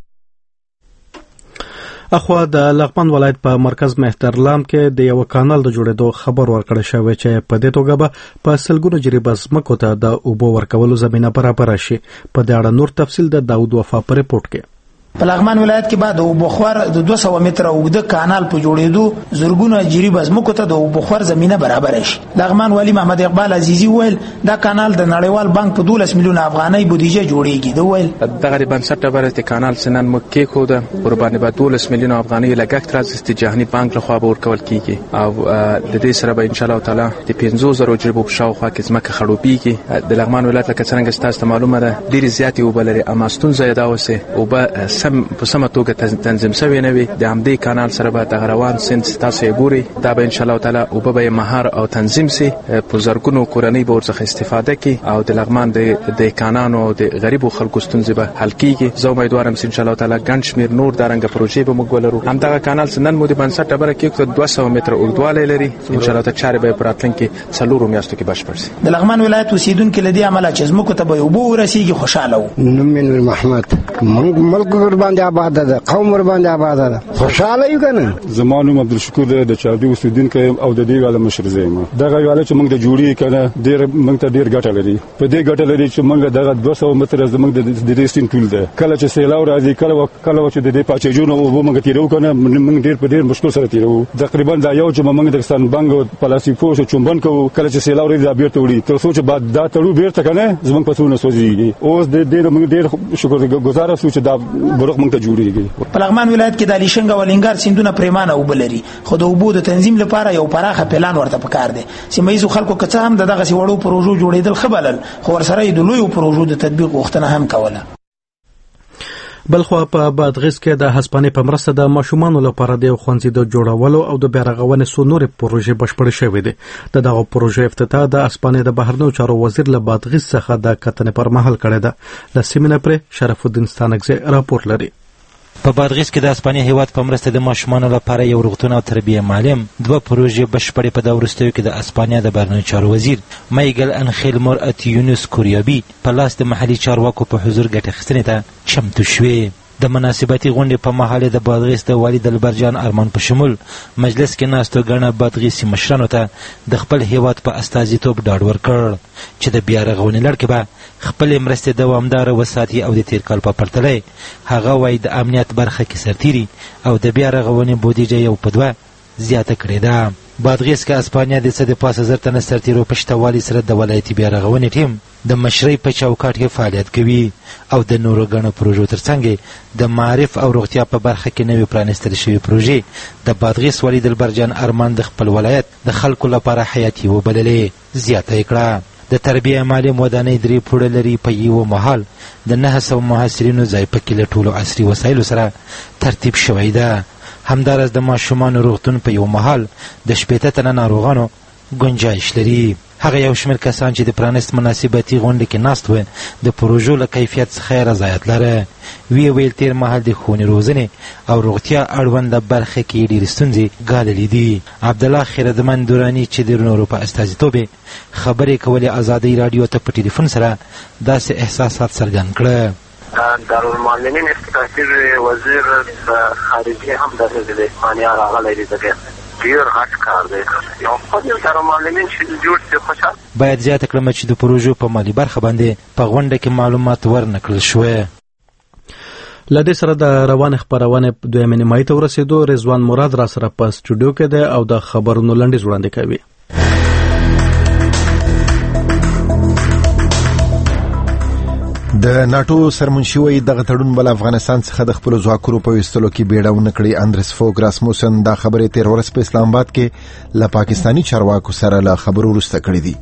اخوا د لغمان ولایت په مرکز مهترلام کې د یو کانال د جوړېدو خبر ورکړی شوی چې په دې توګه به په سلګونو جریبه ځمکو ته د اوبو ورکولو زمینه برابره شي. په دې اړه نور تفصیل د داود وفا په رپورټ کې. په لغمان ولایت کې بعد اوبو خور د 200 متره اوږده کانال په جوړېدو زرګونه جریبه ځمکو ته د اوبو خور زمینه برابر شي. لغمان والی محمد اقبال عزیزی ویل دا کانال د نړیوال بانک په 12 میلیون افغانۍ بودیجه جوړیږي. دوی ویل دغه بنسټ برابر کانال سنن مکه کو ده قرباني به 12 میلیون افغانۍ لګښت راځي جهاني بانک لخوا به ورکول کیږي او د دې سره به ان شاء الله تعالی د 50,000 جریبو په شاوخوا کې ځمکه خړوبېږي. د لغمان ولایت لکه څنګه ستاسو معلومه ده ډېر زیاتې اوبه لري اما ستونزه یې دا اوسه اوبه په سمه توګه تنظیم شوی نه وي. د همدې کانال سره به د روان سند تاسو یې ګوري دا به ان شاء الله تعالی اوبه به مهار او تنظیم سي په زرګونو کورنۍ به ورڅخه استفاده کوي او د لغمان د کانانو او د غریبو خلکو ستونزې به حل کیږي. زه امیدوارم چې ان شاء الله تعالی ګڼ شمېر نور دارنګه پروژې به موږ ولرو. همدغه کانال نن مو د بنسټ ډبره کې 200 متره اوږدوالی لري. ان شاء الله تعالی چارې به په راتلونکي 4 میاشتو کې بشپړ شي. د لغمان ولایت اوسیدونکو له دې عمله چې ځمکو ته به اوبه ورسیږي خوشاله وو. نوم مې نور محمد ملک قربان دی آباد ده قوم قربان دی آباد ده خوشاله یو کنه. زمانو عبدالشکور د چاردي اوسیدونکو او د دې والا مشر زېم دغه والا چې موږ د جوړی کنه ډېر موږ ته ډېر ګټه لري. په دې ګټه لري چې موږ دغه 200 متره زموږ د دې سین ټول ده. کله چې سیلاو راځي کله چې د دې پاچېجونو او موږ تیرو کنه موږ ډېر په ډېر مشکل سره تیرو. تقریبا دا یو چې موږ د کسان بانګ پلاسیفو شو چومبن کو کله چې سیلاو راځي دا بیرته وړي تر څو چې بعد دا تړو بیرته کنه زموږ په څونه سوځيږي. اوس د دې موږ ډېر شکر گزار اوسو چې دا برخ موږ ته جوړیږي. په لغمان ولایت کې د لیشنګ او لنګار سیندونه پریمانه وبلري خو د اوبو د تنظیم لپاره یو پراخه پلان ورته پکار دی. سیمایي خلکو که څه هم دغه سی وړو پروژو جوړېدل خبلل خو ورسره د لوی پروژو د تطبیق غوښتنه هم کوله. بلخو په بادغیس کې د هسپانیې په مرسته د ماشومانو لپاره د ښوونځي د جوړولو او د بیارغونې څو نورې پروژې بشپړې شوې دي. دغه پروژې افتتاح د هسپانیې د بهرنیو چارو وزیر له بادغیس څخه د کتنې پر مهال کړې ده. له سیمې نه پرې شرف الدین ستانکزی راپور لري. په بادغیس کې د هسپانیې هیواد په مرسته د ماشومانو لپاره یو روغتون او تربیه معلم 2 پروژې بشپړې په دغه وروستیو کې د هسپانیا د بهرنیو چارو وزیر مایګل انخیل مورات یونس کوریابي په لاس د محلي چارواکو په حضور ګټه اخیستنې ته چمتو شوې. د مناسبتي غونډې په مهال د بادغیس د والي دلبرجان ارمان په شمول مجلس کې ناستو ګڼه بادغیسي مشرانو ته د خپل هیواد په استازیتوب ډاډ ورکړ چې د بیا رغونې لړ کې به خپلې مرستې دوامداره وساتي او د تیر کال په پرتله هغه وایي د امنیت برخه کې سرتیري او د بیا رغونې بودیجه یو په دوه زیاته کړې ده. بادغیس کې اسپانیا د څه د 5000 تنه سرتیرو په شتوالي سره د ولایتي بیا رغونې ټیم د مشرۍ په چوکاټ کې فعالیت کوي او د نورو ګڼو پروژو ترڅنګ د معارف او روغتیا په برخه کې نوې پرانیستل شوې پروژې د بادغیس والي دلبرجان ارمان د خپل ولایت د خلکو لپاره حیاتي وبللې. زیاته کړه د تربیه معلم ودانۍ 3 پوړه لري په یو محل د 900 محصلینو ځای پکې له ټولو عصري وسایلو سره ترتیب شوی ده. همدارس د ماشومانو روغتون په یو محل د 80 تنه ناروغانو گنجایش لري. هغه یو شمېر کسان چې د پرانست مناسبتي غونډې کې ناست و د پروژو له کیفیت څخه رضایت لره. ویل تیر مهال د ښوونې روزنې او روغتیا اړونده برخه کې ډېرې ستونزې ګاللې دي. عبدالله خیرتمند دوراني چې د نورو په استازیتوب خبرې کولې ازادۍ راډیو ته په ټلیفون سره داسې احساسات څرګند کړه. دارالمعلمین افتتاحي وزیر خارجي هم د اسپانیا راغلی دی. ډیر غټ کار دی. یو خپل دارالمعلمین چې جوړ شي خوشحال. باید زیاته کړم چې د پروژو په مالي برخه باندې په غونډه کې معلومات ورنکړل شوی. لدې سره د روان خبرونه دویمه نیمایي ته ورسېدو. رضوان مراد را سره په سټوډیو کې دی او د خبرونو لنډیز وړاندې کوي. د ناتو سرمنشي دغه تړون بل افغانستان څخه د خپل ځواکونو په وستلو کې بیړه ونکړي. اندرس فوګ راسموسن دا خبره تیر ورځ په اسلام آباد کې له پاکستانی چارواکو سره له خبرو وروسته کړې دي.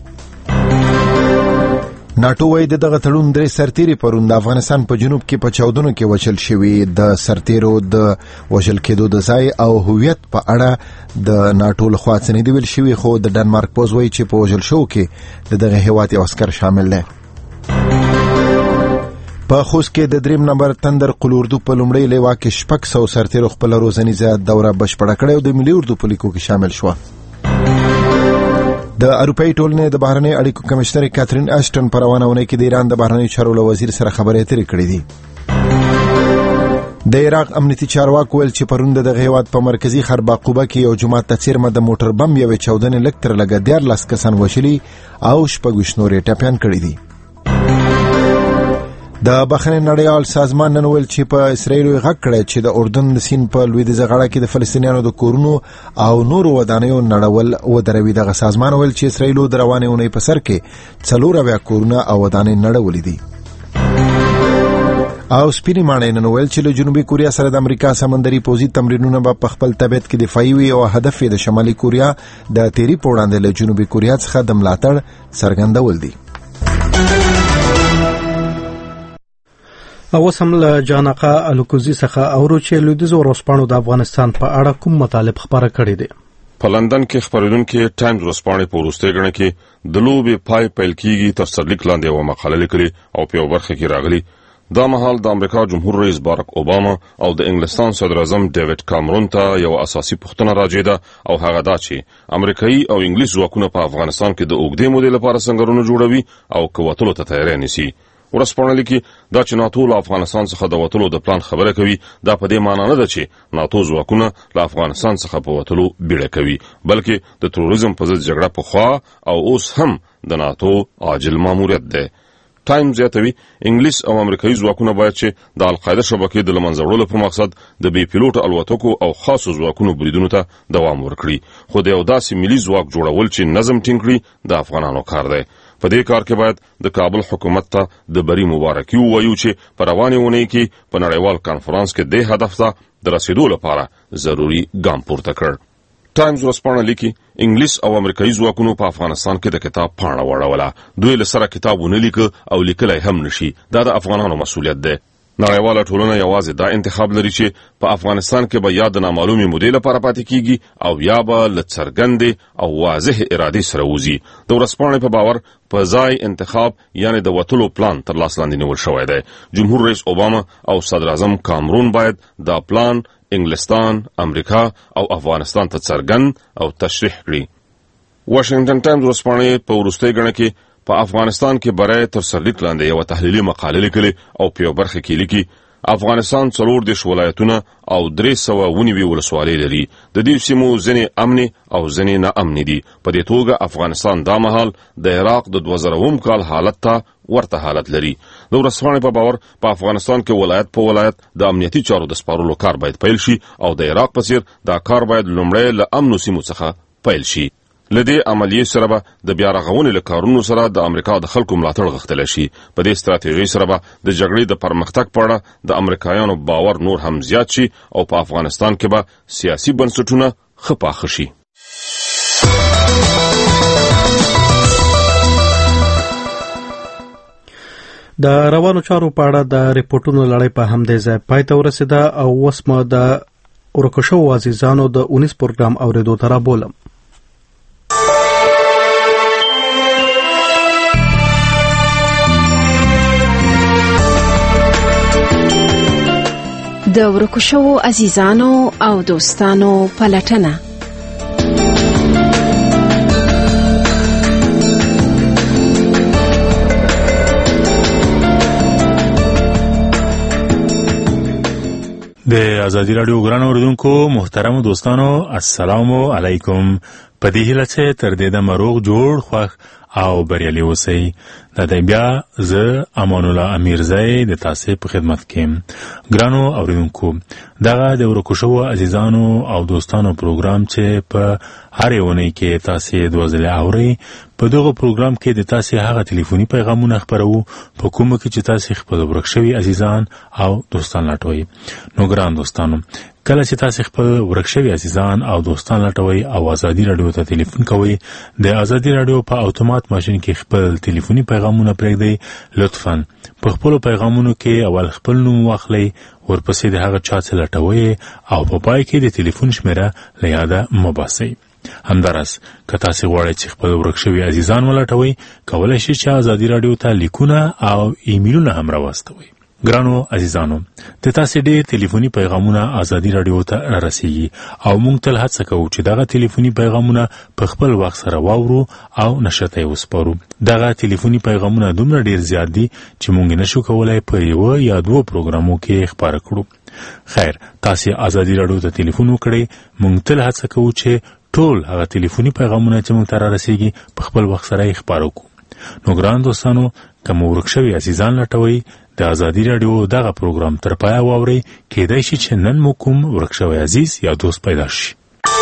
ناتو وايي دغه تړون 3 سرتیري پرون د افغانستان په جنوب کې په چاودنو کې وچل شوی. د سرتیرو د وشل کېدو د ځای او هویت په اړه د ناتو لخوا څه نه دی ویل شوی، خو د ډنمارک پوز وايي چې په وشل شو کې دغه هیواد یو عسكر شامل دی. په خوست کې د 3 نمبر تندر قلوردو په لومړی لیوا کې 600 سرتیرو خپل روزنیزه دوره بشپړه کړې او د ملي اردو په لیکو کې شامل شو. د اروپאי ټولنې د بهرنی اړیکو کمشنر کاترین اشټن په روانه ونې کې د ایران د بهرنی چارو وزیر سره خبرې اترې کړې دي. د عراق امنیتي چارواکو ویل چې پرون د هیواد په مرکزی خرباقوبه کې یو جماعت ته څیرمه د موټر بم یوې چاودنې لکتر لګ 14 کسان وشلي او 6 نورې ټپيان کړي دي. د بخښنې نړیوال سازمان نن ویل چې په اسرائیل غږ کړی چې د اردن د سیند په لویدیځه غاړه کې د فلسطینیانو د کورونو او نورو ودانیو نړول ودروي. دغه سازمان ویل چې اسرائیل د روانې اونۍ په سر کې 4 کورونه او ودانۍ نړولې دي. او سپینې ماڼۍ نن ویل چې له جنوبي کوریا سره د امریکا سمندري پوځي تمرینونه په خپل طبیعت کې دفاعي وي او هدف یې د شمالي کوریا د تیری په وړاندې له جنوبي کوریا څخه د ملاتړ څرګندول دي. او سم له جانقه الکوزي څخه اورو چې لویدیځ ورسپانو د افغانستان په اړه کوم مطالب خبره کړې ده. په لندن کې خبرونکو ټایمز ورسپانې په وروستۍ غړنه کې د لوبې پای پیل کیږي تر سرلیک لاندې و مقاله لیکلي او په برخه کې راغلي. دا مهال د امریکا جمهور رئیس باراک اوباما او د انګلستان صدر اعظم ډیوډ کامرون ته یو اساسي پوښتنه راځي ده او هغه دا چې امریکایي او انګلیس ځواکونه په افغانستان کې د اوږدې مودې لپاره څنګهونه جوړوي او کوتلو ته تیاری نیسي. ورسپانه لیکي دا چې ناتو له افغانستان څخه د وټلو د پلان خبره کوي. دا په دې معنی نه ده چې ناتو ځواکونه له افغانستان څخه په وټلو بیړه کوي، بلکې د تروریزم په ضد جګړه په خوا او اوس هم د ناتو عاجل ماموریت ده. ټایم زیاتوي انګلیس او امریکایي ځواکونه باید چې د القاعده شبکې د لمنځه وړلو په مقصد د بي پیلوټ الوتکو او خاصو ځواکونو بریدونو ته دوام ورکړي. خو د یو داسې ملي ځواک جوړول چې نظم ټینګ کړي د افغانانو کار دی. په دې کار کې باید د کابل حکومت ته د بری مبارکي ووایو چې په روانې اونۍ کې په نړیوال کانفرنس کې د هدف ته د رسیدو لپاره ضروري ګام پورته کړ. ټایمز ورسپانه لیکي انګلیس او امریکایي ځواکونو په افغانستان کې د کتاب پاڼه وړوله. دوی له سره کتابونه لیکه او لیکلای هم نشي. دا د افغانانو مسؤلیت دی. نړیواله ټولنه یوازې دا انتخاب لري چې په افغانستان کې به یا د نامعلومې مودې لپاره پاتې کیږي او یا به له څرګندې او واضح ارادې سره وځي. د ورسپانې په باور په ځای انتخاب یعنی د وټلو پلان تر لاس لاندې نیول شوی دی. جمهور رئیس اوباما او صدر اعظم کامرون باید دا پلان انګلستان، امریکا او افغانستان ته څرګند او تشریح کړي. واشنگټن ټایمز ورسپانې په وروستۍ غړنه کې په افغانستان کې برای تر سرلیک لاندې یو تحلیلي مقاله لیکلې او په برخه کې لیکي افغانستان 40 ولایتونه او 390 ولسوالۍ لري. د دې سیمو ځینې امن او ځینې نه امن دي. په دې توګه افغانستان دا مهال د عراق د 2000 کال حالت ته ورته حالت لري. د ورځپاڼې په باور په افغانستان کې ولایت په ولایت د امنیتي چارو د سپارلو کار باید پیل شي او د عراق په څیر دا کار باید لومړی له امنو سیمو څخه پیل شي. لدې عملیې سره به د بیا رغونې له کارونو سره د امریکا د خلکو ملاتړ غوښتل شي. په دې ستراتیژۍ سره به د جګړې د پرمختګ په اړه د امریکایانو باور نور هم زیات شي او په افغانستان کې به سیاسي بنسټونه ښه پاخه شي. د روانو چارو په اړه د ریپورتونو لړۍ په همدې ځای پای ته ورسېده او اوس ما د ورکو شوو عزیزانو د 19 پروګرام اورېدو ته رابولم. د ورکو شوو عزیزانو او دوستانو پلټنه. د ازادي رادیو ګران اوریدونکو محترم دوستانو السلام علیکم. په دې هیله چې تر دې دمه روغ جوړ خوښ او بریالي اوسئ. دا دی بیا زه امان الله امیرزی د تاسو په خدمت کې. ګرانو اوریدونکو دغه د ورکو شوو عزیزانو او دوستانو پروګرام چې په هر یونۍ کې تاسو د وزل اوري. په دغه پروګرام کې د تاسو هغه ټلیفوني پیغامونه خبرو په کومه کې چې تاسو خپل ورک شوي عزیزان او دوستان لټوي. نو ګران دوستانو کله چې تاسو خپل ورک شوي عزیزان او دوستان لټوي او ازادي رادیو ته ټلیفون کوي د ازادي رادیو په اتومات ماشين کې خپل ټلیفوني پیغامونه پرېږدئ. لطفاً په خپل پیغامونو کې اول خپل نوم واخلئ ورپسې د هغه چا څخه لټوي او په پای کې د ټلیفون شمیره له یاده مه باسئ. همدارس که تاسو غواړئ چې خپل ورک شوي عزیزان ولټوي کولای شئ چې ازادي رادیو ته لیکونه او ایمیلونه هم راواستوئ. ګرانو عزیزانو د تاسو ډېر ټلیفوني پیغامونه ازادي رادیو ته رارسیږي او موږ تل هڅه کوو چې دغه ټلیفوني پیغامونه په خپل وخت سره واورو او نشرته وسپارو. دغه ټلیفوني پیغامونه دومره ډېر زیات دي چې موږ نشو کولای په یو یا دوه پروګرامو کې خبره کړو. خیر تاسو ازادي رادیو ته ټلیفون وکړئ. موږ تل هڅه کوو چې ټول هغه ټلیفوني پیغامونه چې موږ ته رارسیږي په خپل وخت سره خبرو کوو. نو ګران دوستانو کوم ورک شوي عزیزان لټوي د ازادي رادیو دغه پروګرام تر پایه واورئ. کېدای شي چې نن مو کوم ورک شوی عزیز یا دوست پیدا شي.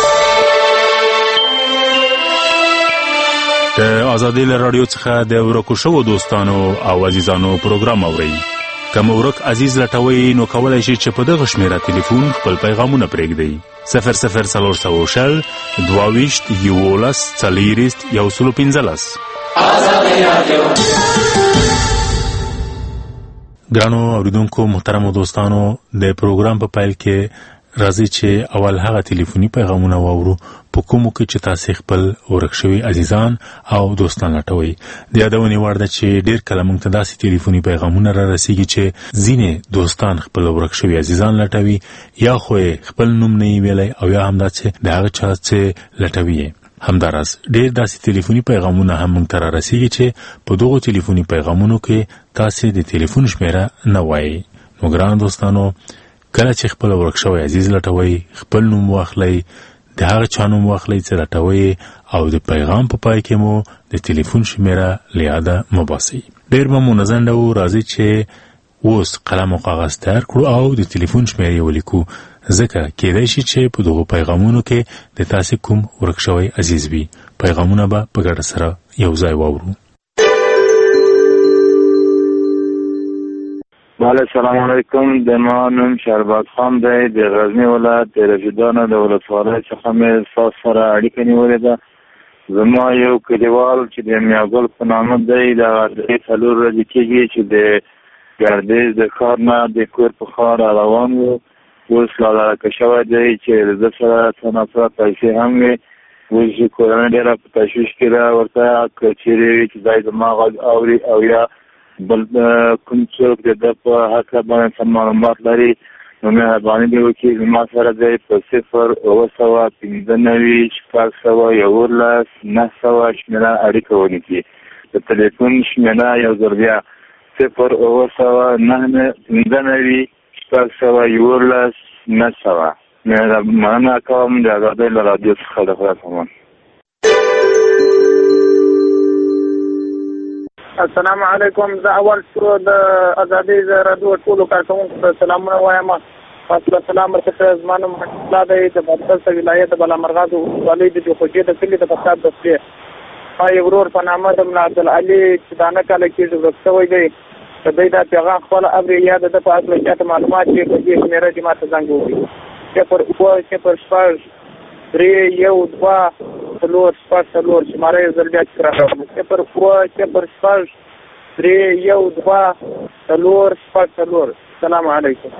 د ازادي رادیو څخه د ورکو شوو دوستانو او عزیزانو پروګرام اورئ. کوم ورک عزیز لټوي نو کولای شي چې په دغه شمیره ټلیفون خپل پیغامونه پرېږدئ. 0040 22 11 40 115. ازادي رادیو. ګرانو اوریدونکو محترمو دوستانو د پروګرام په پایل کې راځي چې اول هغه ټلیفوني پیغامونه واورو په کومو کې چې تاسو خپل ورک شوي عزیزان او دوستان لټوي. د یادونې وړ ده چې ډېر کله موږ ته داسې ټلیفوني پیغامونه را رسیږي چې ځینې دوستان خپل ورک شوي عزیزان لټوي یا خو خپل نوم نه ویلی او یا هم دا چې د هغه چا څه لټوي. همدارس ډېر داسې ټلیفوني پیغامونه هم موږ ته را رسیږي چې په دغو ټلیفوني پیغامونو کې تاسو د ټلیفون شمیره نه وایي. نو ګران دوستانو کله چې خپل ورک شوی عزیز لټوي خپل نوم واخلئ د هغه چا نوم واخلئ چې لټوي او د پیغام په پای کې مو د ټلیفون شمیره له یاده مه باسئ. ډېر به مو نځنډه و راځي چې اوس قلم او کاغذ تیار کړو او د ټلیفون شمیرې ولیکو ځکه کېدای شي چې په دغو پیغامونو کې د تاسو کوم ورک شوی عزیز وي. پیغامونه به په ګډه سره یو ځای واورو. بله السلام علیکم. د ما نوم شربات خان دی د غزنی ولایت د رشیدانو د ولسوالۍ څخه مې ستاسو سره اړیکه نیولې ده. زما یو کلیوال چې د میاګل په نامه دی د 3 ورځې کېږي چې د ګردیز د ښار نه د کور په ښار روان و. اوس لالکه شوی دی چې د سره څه ناڅه پیسې هم وي. اوس کورنۍ ډېره په تشویش کې ده ورته که چیرې وي چې دی زما غږ اوري او یا بل کوم څوک د ده په هکله باندې څه معلومات لري نو مهرباني دې وکړي زما سره دی په 0 900 900 شمیره اړیکه ونیسي. د ټلیفون شمیره یو ځل بیا 0 900 900 900 مننه کوم د آزادۍ له رادیو څخه د خدای په امان. السلام علیکم. زه اول شروع د آزادۍ د رادیو ټولو کارکوونکو ته سلامونه وایم. فاصله سلام ورکړه. زما نوم الله دی د بادغیس ولایت د بالامرغاز ولایت د خوږې د کلي د فساد دستې. ما یو ورور په نامه د ملا عبدالعلي چې دا نه کاله کېږي ورک شوی دی. د دوی دا پیغام خپله اوري یا د ده په اصله چاته معلومات چې په دې شمېره دې ما ته زنګ ووهي. 0 0 6 3 1 2 4 6 شماره یو ځل بیا تکرار کوم. 0 0 6 3 1 2 4 6. السلام علیکم.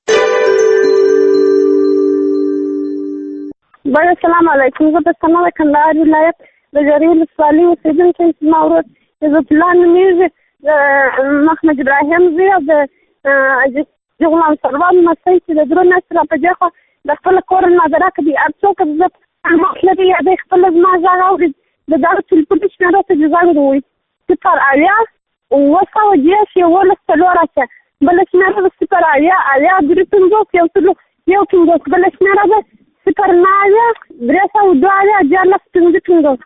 السلام علیکم. زه د کندهار ولایت د جرې ولسوالۍ اوسېدونکی یم. زما ورور عزت الله نومېږي. د محمد ابراهیم زوی او د غلام سروان لمسی چې د درو میاشتو راپدې خوا د خپل کور نظره کوي. هر څوک زه معلومات لري یا دی خپله زما غږ اوري د دغه تلیفوني شمېرو ته دې زنګ ووایي 0 اویا 910 11 4 بله شمېره ده 0 اویا 3 50 1 50 بله شمېره ده 0 9 302 14 15.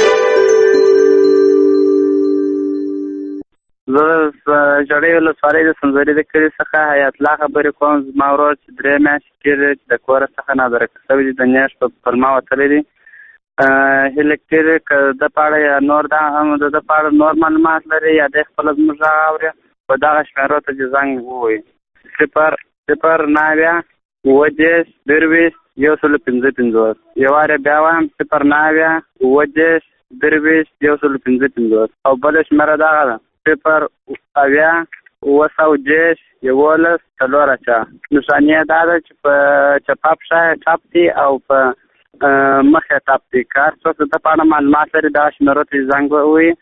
زه جړې ولسوالۍ د سنځري د کلي څخه حیات الله خبرې کوم. زما ورور چې 3 میاشتې کېږي چې د کوره څخه نادرکه شوی دی. د میاشت په پلمه وتلی دی. هیله کېږي که د په اړه یا نور د په اړه نور معلومات لري یا دی خپله زموږ غږ اوري په دغه شمېرو ته دې زنګ ووایي 0 0 9 10 20 155. یو وارې بیا وایم 0 9 10 20 155 او بله شمېره دغه ده 0 اویا 910 11 4. نښانیه دا ده چې په چپه پښه یې ټپ دی او په مخ یې ټپ دی. که هر څوک د ده په اړه معلومات لري دغه شمېرو ته زنګ ووایي.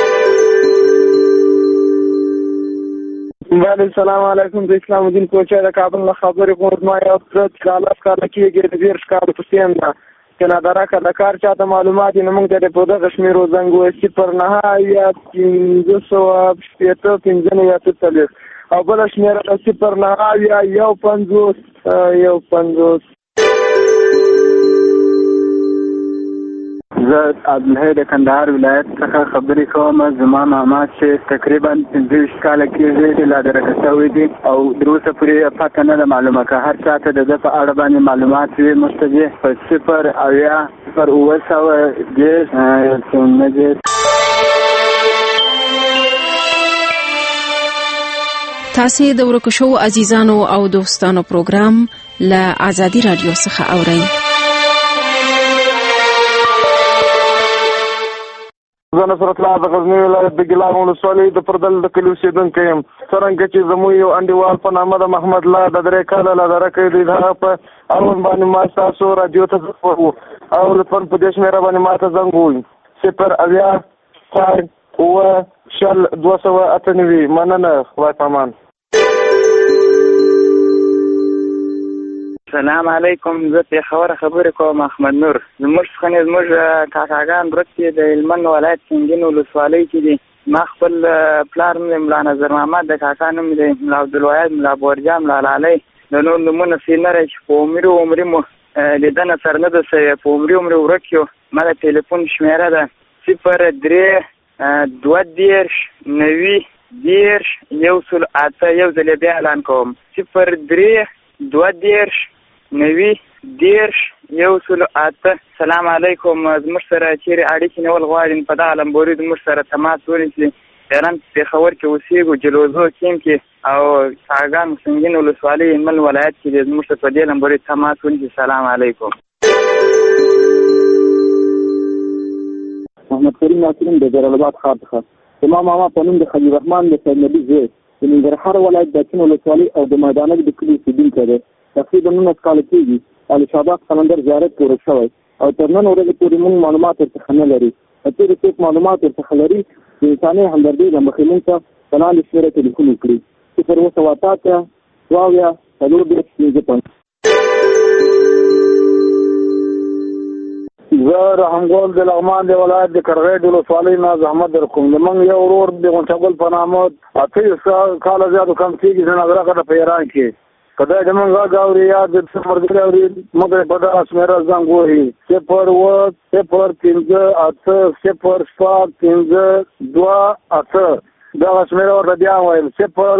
السلام علیکم. د اسلام الدین کوچی د کابل نه خبرې کوم. زما یو تره چې 10 کاله کېږي د 20 کالو په سن ده که نادرکه د کار چاته معلومات یې نو موږ ته په دغه شمېرو زنګ ووایي 0 9 یا 540 او بله شمېره ده 0 9 یا 150. زه عبدالحی د کندهار ولایت څخه خبرې کوم. زما ماما چې تقریبا 25 کاله کېږي چې نادرکه شوی دی او تر اوسه پورې پته نه ده معلومه که هر چا ته د ده په اړه باندې معلومات وي موږ ته دې په 0 اویا 910 تاسې د ورکو شوو عزیزانو او دوستانو پروګرام له آزادي رادیو څخه اورئ. زه نصرت الله د غزني ولایت د ګیلان ولسوالۍ د پردل د کلي اوسېدونکی یم. څرنګه چې زموږ یو انډیوال په نامه د محمد الله د 3 کاله نادرکه دی د هغه په اړوند باندې ما ستاسو رادیو ته وو او لطفا په دې شمېره باندې ما ته زنګ ووایي 0 اویا 4 298. مننه. خدای په امان. سلام علیکم. زه پېښور خبرې کوم. احمد نور. زموږ څخه نه زموږ کاکاګان ورک دي د هلمند ولایت سنګین ولسوالۍ کې دي. ما خپل پلار نوم ملا نظر محمد د کاکا نوم دی ملا عبدالواحد ملا بورجا ملا لالۍ د نور نومونه سې نه راشي په عمري مو لیدنه سره نه ده سوی په عمري ورک یو. ما د ټلیفون شمېره ده 0 3 2 10 9 10 108. یو ځل بیا اعلان کوم 0 3 2 10 9 10 108. سلام علیکم. زموږ سره چیرې اړیکې نیول غواړي په دغه لمبوري زموږ سره تماس ونیسي. ایران پېښور کې اوسېږو جلوزو کیم کې او ساګان سنګین ولسوالۍ هلمند ولایت کې دی. زموږ سره په دې لمبوري تماس ونیسي. سلام علیکم. محمد کریم ناصرین د جلال ښار څخه. زما ماما په نوم د خلیل الرحمن د سید نبي زوی د ننګرهار ولایت د چین ولسوالۍ او د میدانک د کلي اوسېدونکی دی. تقریبا 19 کاله کېږي. علشاباد سمندر زیارت کې ورک شوی او تر نن ورځې پورې موږ معلومات ورڅخه نه لري. که چېرې څوک معلومات ورڅخه لري د انساني همدردۍ له مخې موږ ته په لاندې شمېره تلیفون وکړي 0 9 4 4 زه رحمګل د لغمان د ولایت د کرغې د ولسوالۍ نه زحمت در کوم. زموږ یو ورور د غونچګل په نامه 28 کاله زیاتو کم کېږي چې نظرکه ده په ایران کې کدا د موږ غاوري یا د څمر د غاوري موږ په دغه شمیره زنګ وهي 0-0-0-5-5-2-8 دغه شمیره ورته بیا وایل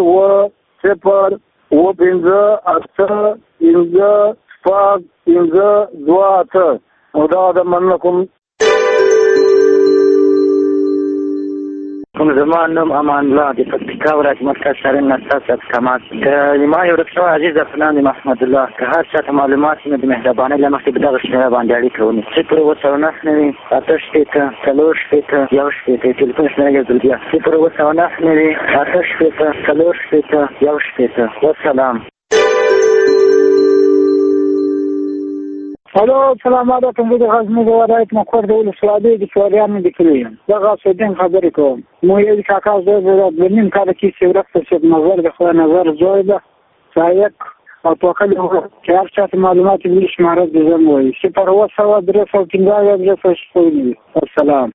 0-0-5-5-2-8 او دا د منکم زمان نوم امان الله د پکتیکا ولایت مرکز سرین نساس احکامات ما یو رکشو عزیز افنان محمد الله که هر چاته معلومات نه د مهربانۍ له مخې په دغه شمیره باندې اړیکه ونیسي 0-9-9-8-1 تلیفون شمیره یو ځل بیا 0-9-9-8-3-1 والسلام. الو سلام علیکم د غزنی د ولایت مقر د ولسوالۍ د چوریانو د کلي دغه سودین خبرې کوم مو یو کاکا زوی د نیم کال کې چې ورته چې نظر د خو نظر زوی ده سایق او توکل چې هر چا معلومات دې شماره د زم وایي 0-3-3-3 السلام.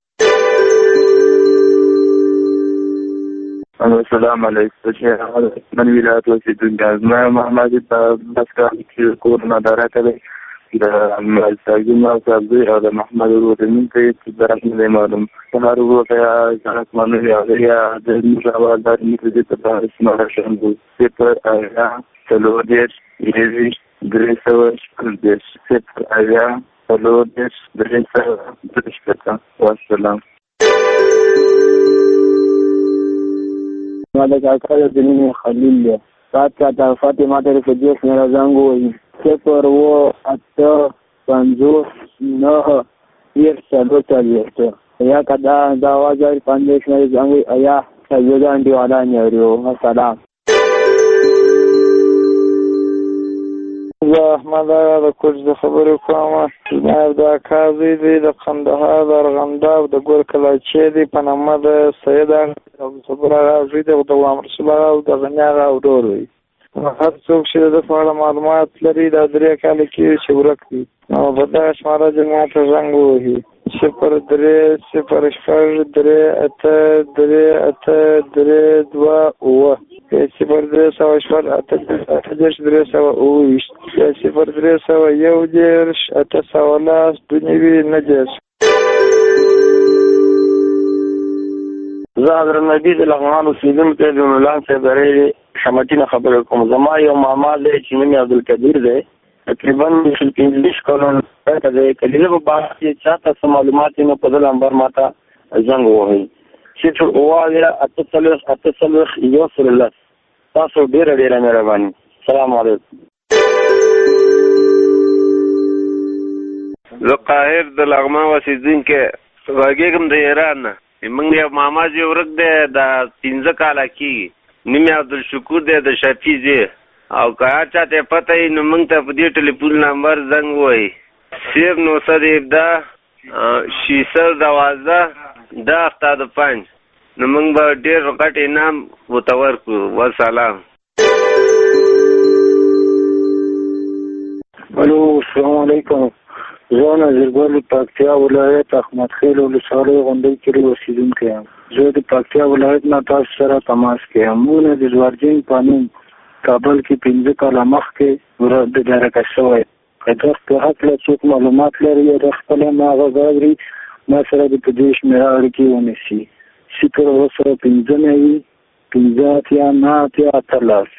السلام علیکم من ولایت اوسیدونکی ما محمد بس کې کورونه درته د ساګین او سبزی او د محمد ورودمن کې چې درته نه معلوم هر وروته ځانک باندې یا د مشاور د دې په اړه سماره شوم چې پر ایا تلودیش یوي ګریسوس کړدش چې پر ایا تلودیش ګریسوس والسلام. ما د کاکا د نوم خلیل دی ساعت کا فاطمه د فدیس نه زنګ وایي 0-8-5-9 یا کدا دا आवाज ور باندې شمه زنګ ایا سجدان دی والا نه ورو السلام. احمد د کوچ د خبرو کوم نه دا کازي دی د قندهار د ارغنداب د ګور کلاچې دی په نامه د سید او صبر راځي د دوام رسول الله او د غنیا او ډوروي هر څوک چې د فعال معلومات لري د درې کال کې چې ورک دي او په دا شماره جماعت زنګ وهي 0-3-3-3-2 زه حضرت نبی د لغمان اوسیدونکی د مولانا صاحب درې شمټینه خبرې کوم زما یو ماما دی چې نوم یې عبدالقدیر دی تقریبا 15 کلونه دی کلیله په باغ کې چاته معلومات نه په دل انبر ماته زنګ وهي 0-8-3-1 تاسو ډیره مهرباني. السلام علیکم. زه قاهر د لغمان اوسیدونکی غږیږم د ایران نه. موږ یو ماما چې ورک دی د 15 کاله کېږي نوم یې عبدالشکور دی د شفیع دی او که هر چاته پته وي نو موږ ته په دې ټلیفون نمبر زنګ ووایي 0-917-612-1085 نو موږ به ډېر غټ انعام ورته ورکړو. والسلام. الو السلام علیکم. زه نظرګل پکتیا ولایت احمد خیل ولسوالۍ غونډۍ کې اوسیدونکی یم. زه د پکتیا ولایت نه تاسو سره تماس کې یم. موږ د زوارجین قانون کابل کې 15 کاله مخکې ورته درکه شوی کله په حق له څوک معلومات لري د خپل ماغه غوړي ما سره د پدیش مېراړ کې ونیسي 0-15-15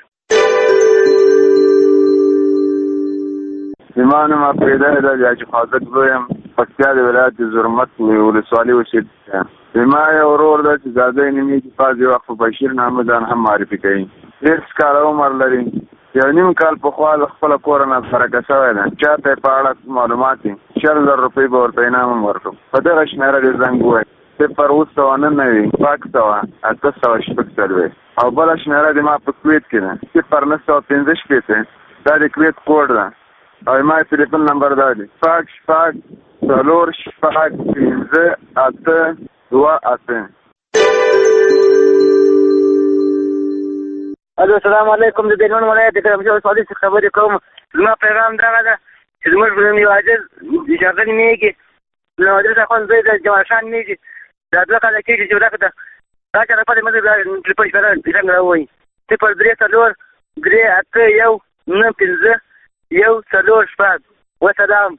زمانه ما پیدا د حاجی حاضر دویم پکتیا د ولایت زرمت ولسوالۍ وشید زما یو ورور د زاده نیمه کې فاضي وقف بشیر نامه ځان هم معرفي کوي. ډېر کال عمر لري. یو نیم کال په خوا خپل کورونه فرق شوی ده. چاته په اړه معلومات 4000 روپۍ به ورته انعام ورکړم. په دغه شمیره د زنګ وای 0-9-9-8-3-1 او بل شمیره د ما په کویت کې ده 0-9-15 دا د کویت کوډ ده او ما ټلیفون نمبر دا دی 5-5-3-8-2-8. الو السلام علیکم. د دینون ولایت د کرمجو سوالي څخه خبرې کوم. زما پیغام دا ده چې زموږ یو عاجز اجازه نیږي نو درته خو زه د جواشان نیږي دا دوه کاله کېږي چې ورکه دا چې په دې مزه ټلیفون سره څنګه راوي 0-3-3-1 951 وسلام.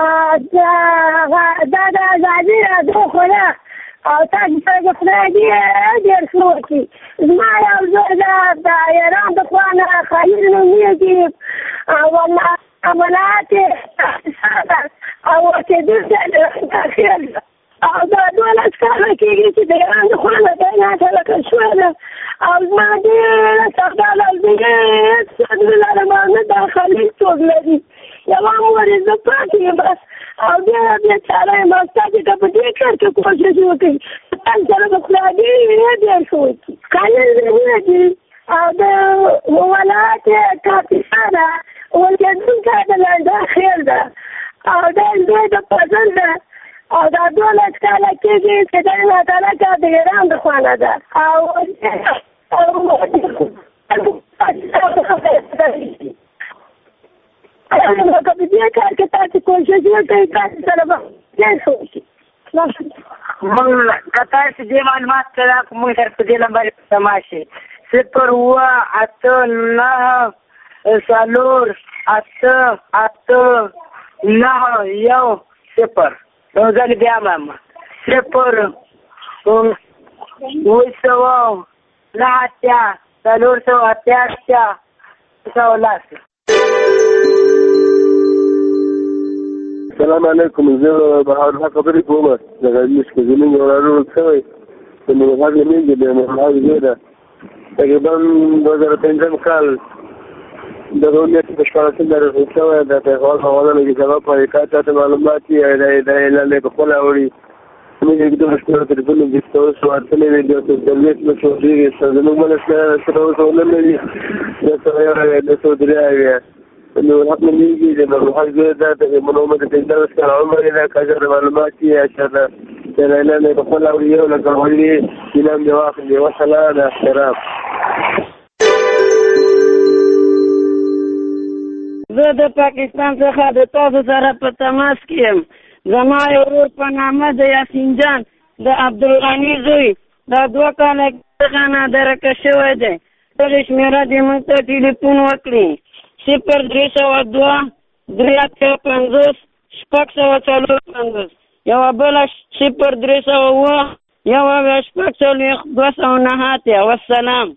دا د ازادي راډیو خونه او تاسو ته خدای دې ډېر ښه وکړي. زما یو زوی د ایران د خوا نه خلیل نومېږي او عملات او اوسېدونکی د خیر او دا 12 کاله کېږي چې د ایران د خوا نه دی ناټلکه شوی ده او زما ډېره سخته لړزه لرمه دا خلیل څوک لري. یوه مور یې زه پاتې یم بس او ډېره بېچاره یم او تاسې ته په دې کار کې کوشش وکړئ تاسو سره به خدای ډېر ښه وکړي. خلیل نومېږي او د ولایت کاپیسا ده اوسېدونکی د لنډه خیر ده او دا زوی د فضل ده او دا 12 کاله کېږي چې د ناتلکه د ایران د خوا نه ده او که په دې کار کې تاسې کوشش وکړئ تاسې سره به ډېر ښه وکړي. موږ که تاسې دې معلومات سره موږ سره په دې نمبر سما شي 089848891 یو ځل بیا ماما 0898488 السلام علیکم. زه بهاءالله خبرې کوم د غزني کې زموږ ورور شوی د مرغاب لمنځه د مرغاب زیاده تقریبا 2005 کال د رومیت په شپږم درجه شوی د پیغام حواله لګي جواب پرې کاته معلومات یې د اعلان په خپل اوري موږ یې د مشکل تلیفون د ستاسو سوالونه ویډیو ته د لیک نو شو دی زموږ ملګری سره ولې نه دی سره د سودریا نو حق مليږي د مرحله زیاده د منومه د 13 کال عمر نه کاجر معلومات یې اشاره د اعلان په خپل اوري یو لکه ولې سلام دی واخلي وسلام احترام. زه د پاکستان څخه د تاسو سره په تماس کې یم. زما یو ورور په نامه د یاسین جان د عبدالغني زوی دا 2 کاله څخه نادرکه شوی دی. ټولې شمېره دې موږ ته ټلیفون وکړي 0302 350 645 یوه بله 0307 1 والسلام.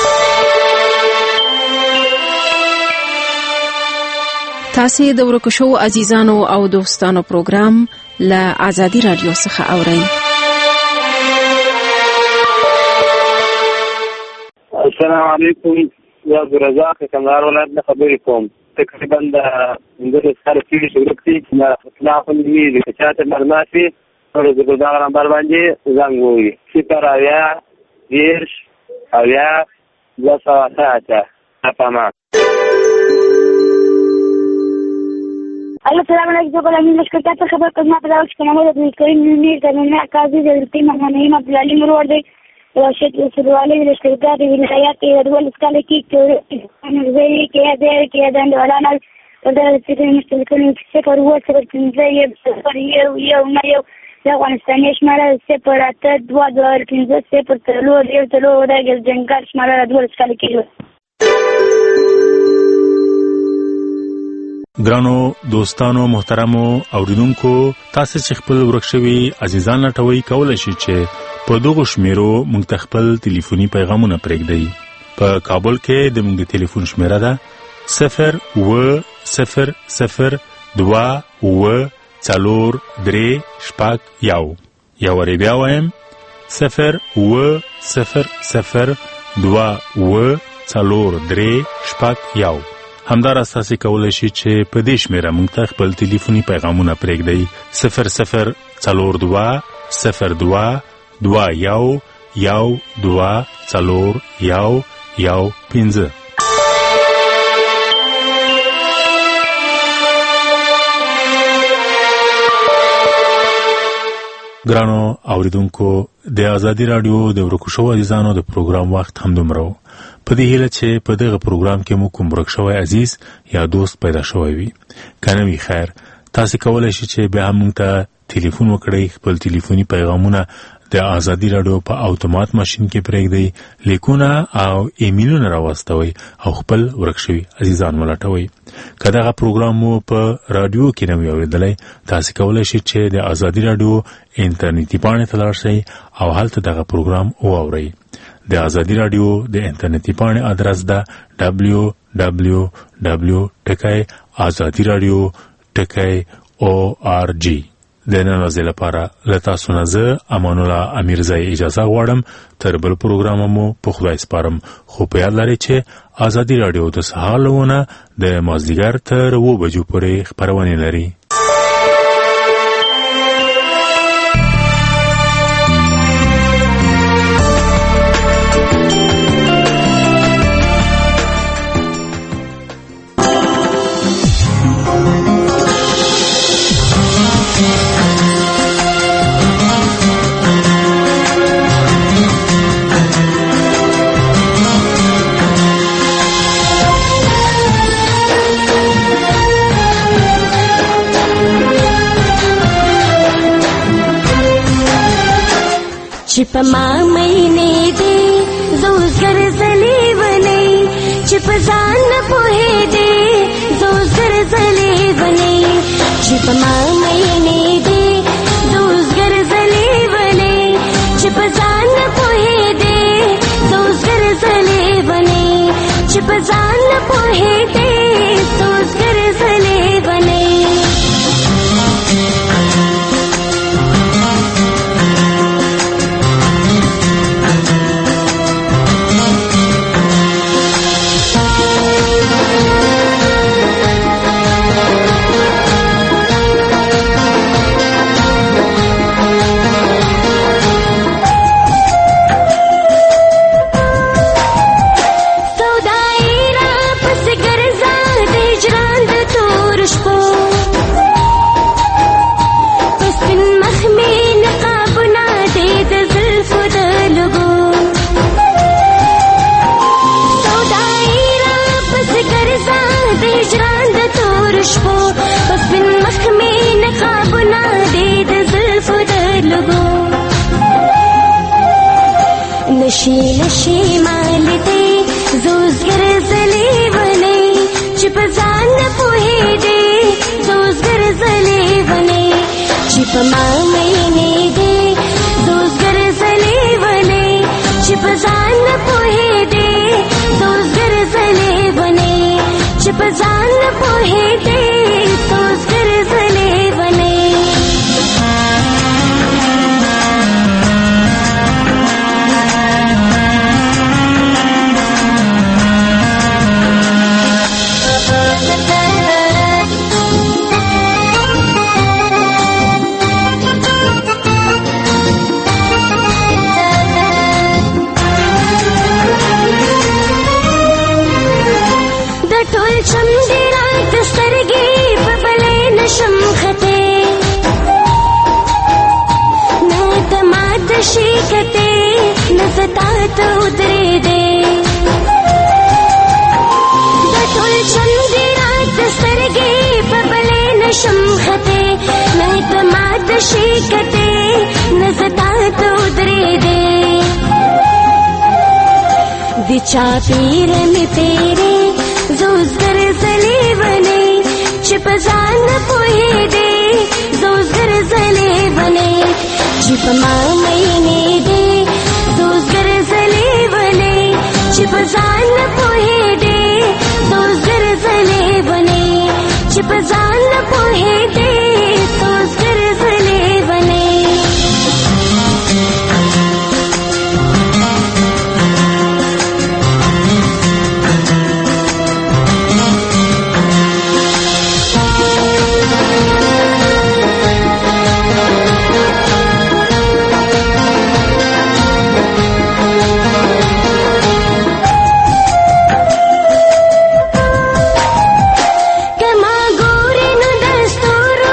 تاسې د ورکو شوو عزیزانو او دوستانو پروګرام له آزادي رادیو څخه اورئ. السلام علیکم. زه عبدالرزاق کندهار ولایت نه خبرې کوم. تقریبا د 15 کاله تېرې شو ورکتي چې اطلاع خوندي د چاته معلومات وي نو زه په دغه نمبر باندې زنګ ووهي 080 اپامان. السلام علیکم. غلامی لشکر ته خبر کوم په داوښ کې محمد ابن کریم نیر د نن قاضي د دې محمد نعیم عبد العلی مرور دی راشد سروالي لشکرګار د ولایت کې د ول اسکاله کې زوی کې د ولانا د سیستم مستقل کې پر وڅ ورته یو د افغانستان شماله 08225 پر تلو د جنگل شماله د ول اسکاله کې. ګرانو دوستانو محترمو اوریدونکو تاسو چې خپل ورکشوي عزیزان لټوي کولای شئ چې په دغه شمیرو موږ خپل ټلیفوني پیغامونه پرېږدئ. په کابل کې د موږ ټلیفون شمیره ده 0800243 یا ورې بیا وایم 0800243 همدار اساسي کولای شي چې په دې شمیره موږ ته خپل ټلیفوني پیغامونه پرېږدئ 00222424115. ګرانو اوریدونکو د آزادي رادیو د ورکو شو عزیزانو د پروګرام وخت هم دومره په دې هیله چې په دغه پروګرام کې مو کوم ورک شوی عزیز یا دوست پیدا شوی وي کنه وی خیر تاسو کولای شئ چې به موږ ته ټلیفون وکړئ خپل ټلیفوني پیغامونه د ازادي رادیو په اتومات ماشين کې پرېږدئ، لیکونه او ایمیلونه راواستوئ او خپل ورک شوي عزیزان ولټوئ. که دغه پروګرام مو په رادیو کې نه وي اورېدلی، تاسې کولی شئ چې د ازادي رادیو انټرنیټي پاڼې ته لاړ شئ او هلته دغه پروګرام واورئ. د ازادي رادیو د انټرنیټي پاڼې ادرس ده www.azadiradio.org. د نن ورځې لپاره له تاسو نه زه امان الله امیرزی اجازه غواړم. تر بل پروګرام مو په خدای سپارم، خو په یاد لرئ چې ازادي رادیو د سهار له 9 د مازدیګر تر 2 بجو پورې خپرونې لري. چې په ما مینې دې زوزګر زلې ونی، چې په ځان نه پوهېدې زوزګر زلې ونی، چې په ما مینې دې زوزګر زلې ونی، چې په ځان نه پوهېدې زوزګر زلې ونی، چې په ځان نه پوهېدې زوزګر زلې ونی. نشي نشي مالته زوزګر زلې ونی، چې په ځان نه پوهېدې زوزګر زلې ونی، چې په ما مینې دې زوزګر زلې ونی، چې په ځان نه پوهېدې زوزګر زلې ونی، چې په ځان نه پوهېدې زوزګر زلې ونی. شیکتے نزتا تو اترے دے دٹول چندی رات سرگے ببلے نشم خطے نتماد شیکتے نزتا تو اترے دے دچا پیر میں تیرے زوزگر زلے بنے چپ زان پوئے دے زوزگر زلے بنے چپ ماں مہینے دے زوزگر زلے بنے چپ زان پوئے دے زوزگر زلے بنے چپ زان پوئے دے زوزگر زلے بنے کما ګورې نو دستور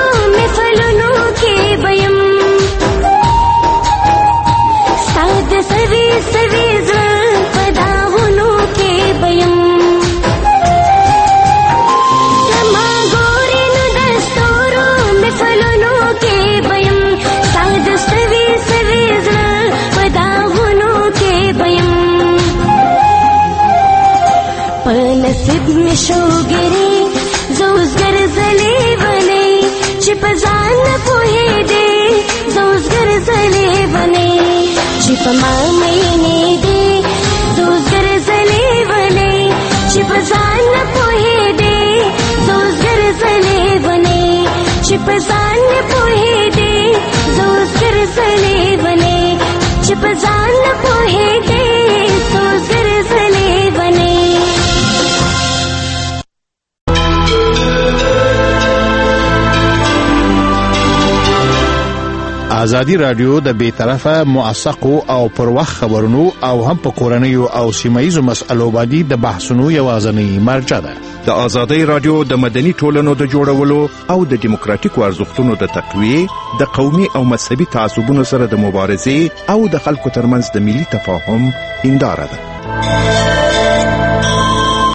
شوګری زوزګر زلي ونی چې په ځان نه پوهېدې زوزګر زلي ونی چې په ما مینې دې زوزګر زلي ونی چې په ځان نه پوهېدې زوزګر زلي ونی چې په ځان نه پوهېدې زوزګر زلي ونی چې په ځان نه پوهېدې زوزګر زلي ونی. ازادي رادیو د بیطرفه موثقو او پر وخت خبرونو او هم په کورنیو او سیمایي مسألو باندې د بحثونو یوازینی مرجع ده. د ازادي رادیو د مدني ټولنو د جوړولو او د دیموکراتیکو ارزښتونو د تقویه، د قومي او مذهبي تعصبونو سره د مبارزې او د خلکو ترمنځ د ملي تفاهم هنداره ده.